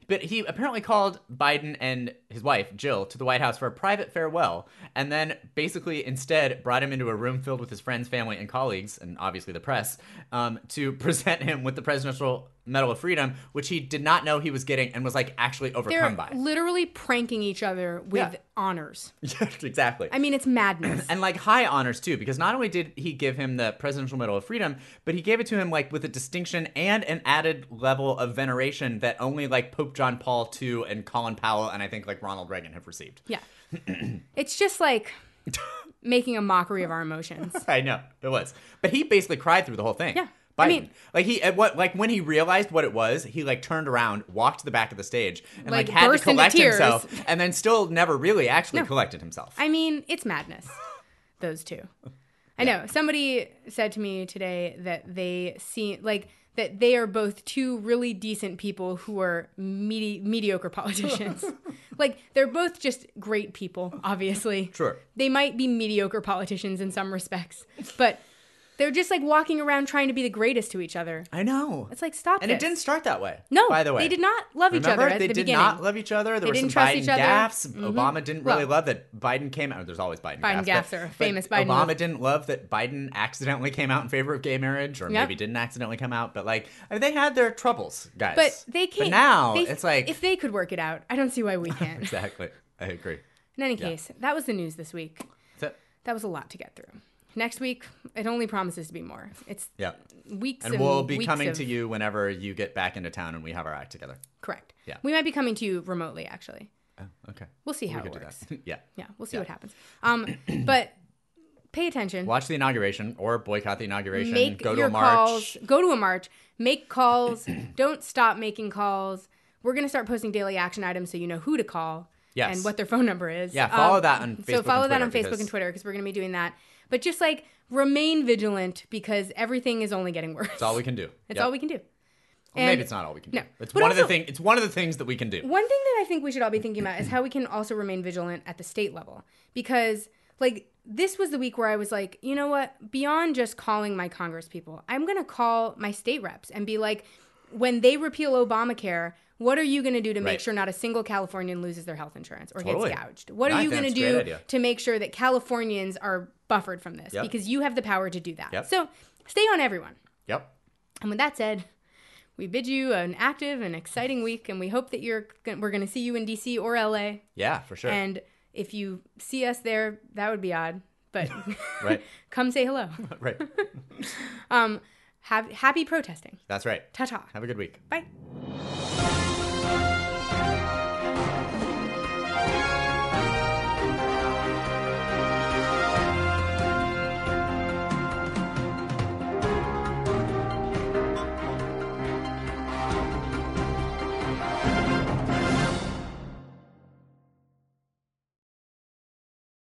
But he apparently called Biden and his wife, Jill, to the White House for a private farewell, and then basically instead brought him into a room filled with his friends, family, and colleagues, and obviously the press, um, to present him with the Presidential Medal of Freedom, which he did not know he was getting and was like actually overcome They're by. literally pranking each other with Yeah. honors. Yeah, exactly. I mean, it's madness. And like high honors too, because not only did he give him the Presidential Medal of Freedom, but he gave it to him like with a distinction and an added level of veneration that only like Pope John Paul the Second and Colin Powell and I think like Ronald Reagan have received. Yeah. It's just like making a mockery of our emotions. I know it was, but he basically cried through the whole thing. Yeah. Biden. I mean, like he at what like when he realized what it was, he like turned around, walked to the back of the stage, and like, Like, had to burst into collect tears. himself, and then still never really actually No. collected himself. I mean, it's madness. Those two. I know. Somebody said to me today that they see like that they are both two really decent people who are medi- mediocre politicians. Like they're both just great people, obviously. Sure. They might be mediocre politicians in some respects, but they're just like walking around trying to be the greatest to each other. I know. It's like, stop And this. it didn't start that way. No, by the way, they did not love each Remember? other at they the did beginning. not love each other. There They were didn't some trust Biden each other. gaffes. Mhm. Obama didn't Well- really love that Biden came out. There's always Biden, Biden gaffes. gaffes but- are a but famous Biden Obama move. didn't love that Biden accidentally came out in favor of gay marriage, or Yep. maybe didn't accidentally come out. But like, I mean, they had their troubles, guys. But they can't. But now they- it's like if they could work it out, I don't see why we can't. exactly. I agree. In any case, that was the news this week. That's it. That was a lot to get through. Next week, it only promises to be more. It's Yeah. weeks And and we'll be weeks coming of- to you whenever you get back into town and we have our act together. Correct. Yeah. We might be coming to you remotely, actually. Oh, okay. We'll see We how could it do works. that. yeah. Yeah, we'll see Yeah. what happens. Um, but pay attention. Watch the inauguration or boycott the inauguration. Make go to your a march. calls. Go to a march. Make calls. Don't stop making calls. We're going to start posting daily action items so you know who to call Yes. and what their phone number is. Yeah, follow Um, that on Facebook So follow and that on Twitter Facebook because- and Twitter because we're going to be doing that. But just like remain vigilant because everything is only getting worse. It's all we can do. It's Yep. all we can do. Well, And- maybe it's not all we can do. No. It's But one of the also- thing. It's one of the things that we can do. One thing that I think we should all be thinking about is how we can also remain vigilant at the state level. Because, like, this was the week where I was like, you know what? Beyond just calling my Congress people, I'm going to call my state reps and be like, when they repeal Obamacare, what are you going to do to make Right. sure not a single Californian loses their health insurance or Totally. gets gouged? What I are you think going to that's a great do idea. to make sure that Californians are buffered from this? Yep. Because you have the power to do that. Yep. So stay on everyone. Yep. And with that said, we bid you an active and exciting week, and we hope that you're we're going to see you in D C or L A. Yeah, for sure. And if you see us there, that would be odd, but Right. come say hello. right. Um, have happy protesting. That's right. Ta ta. Have a good week. Bye.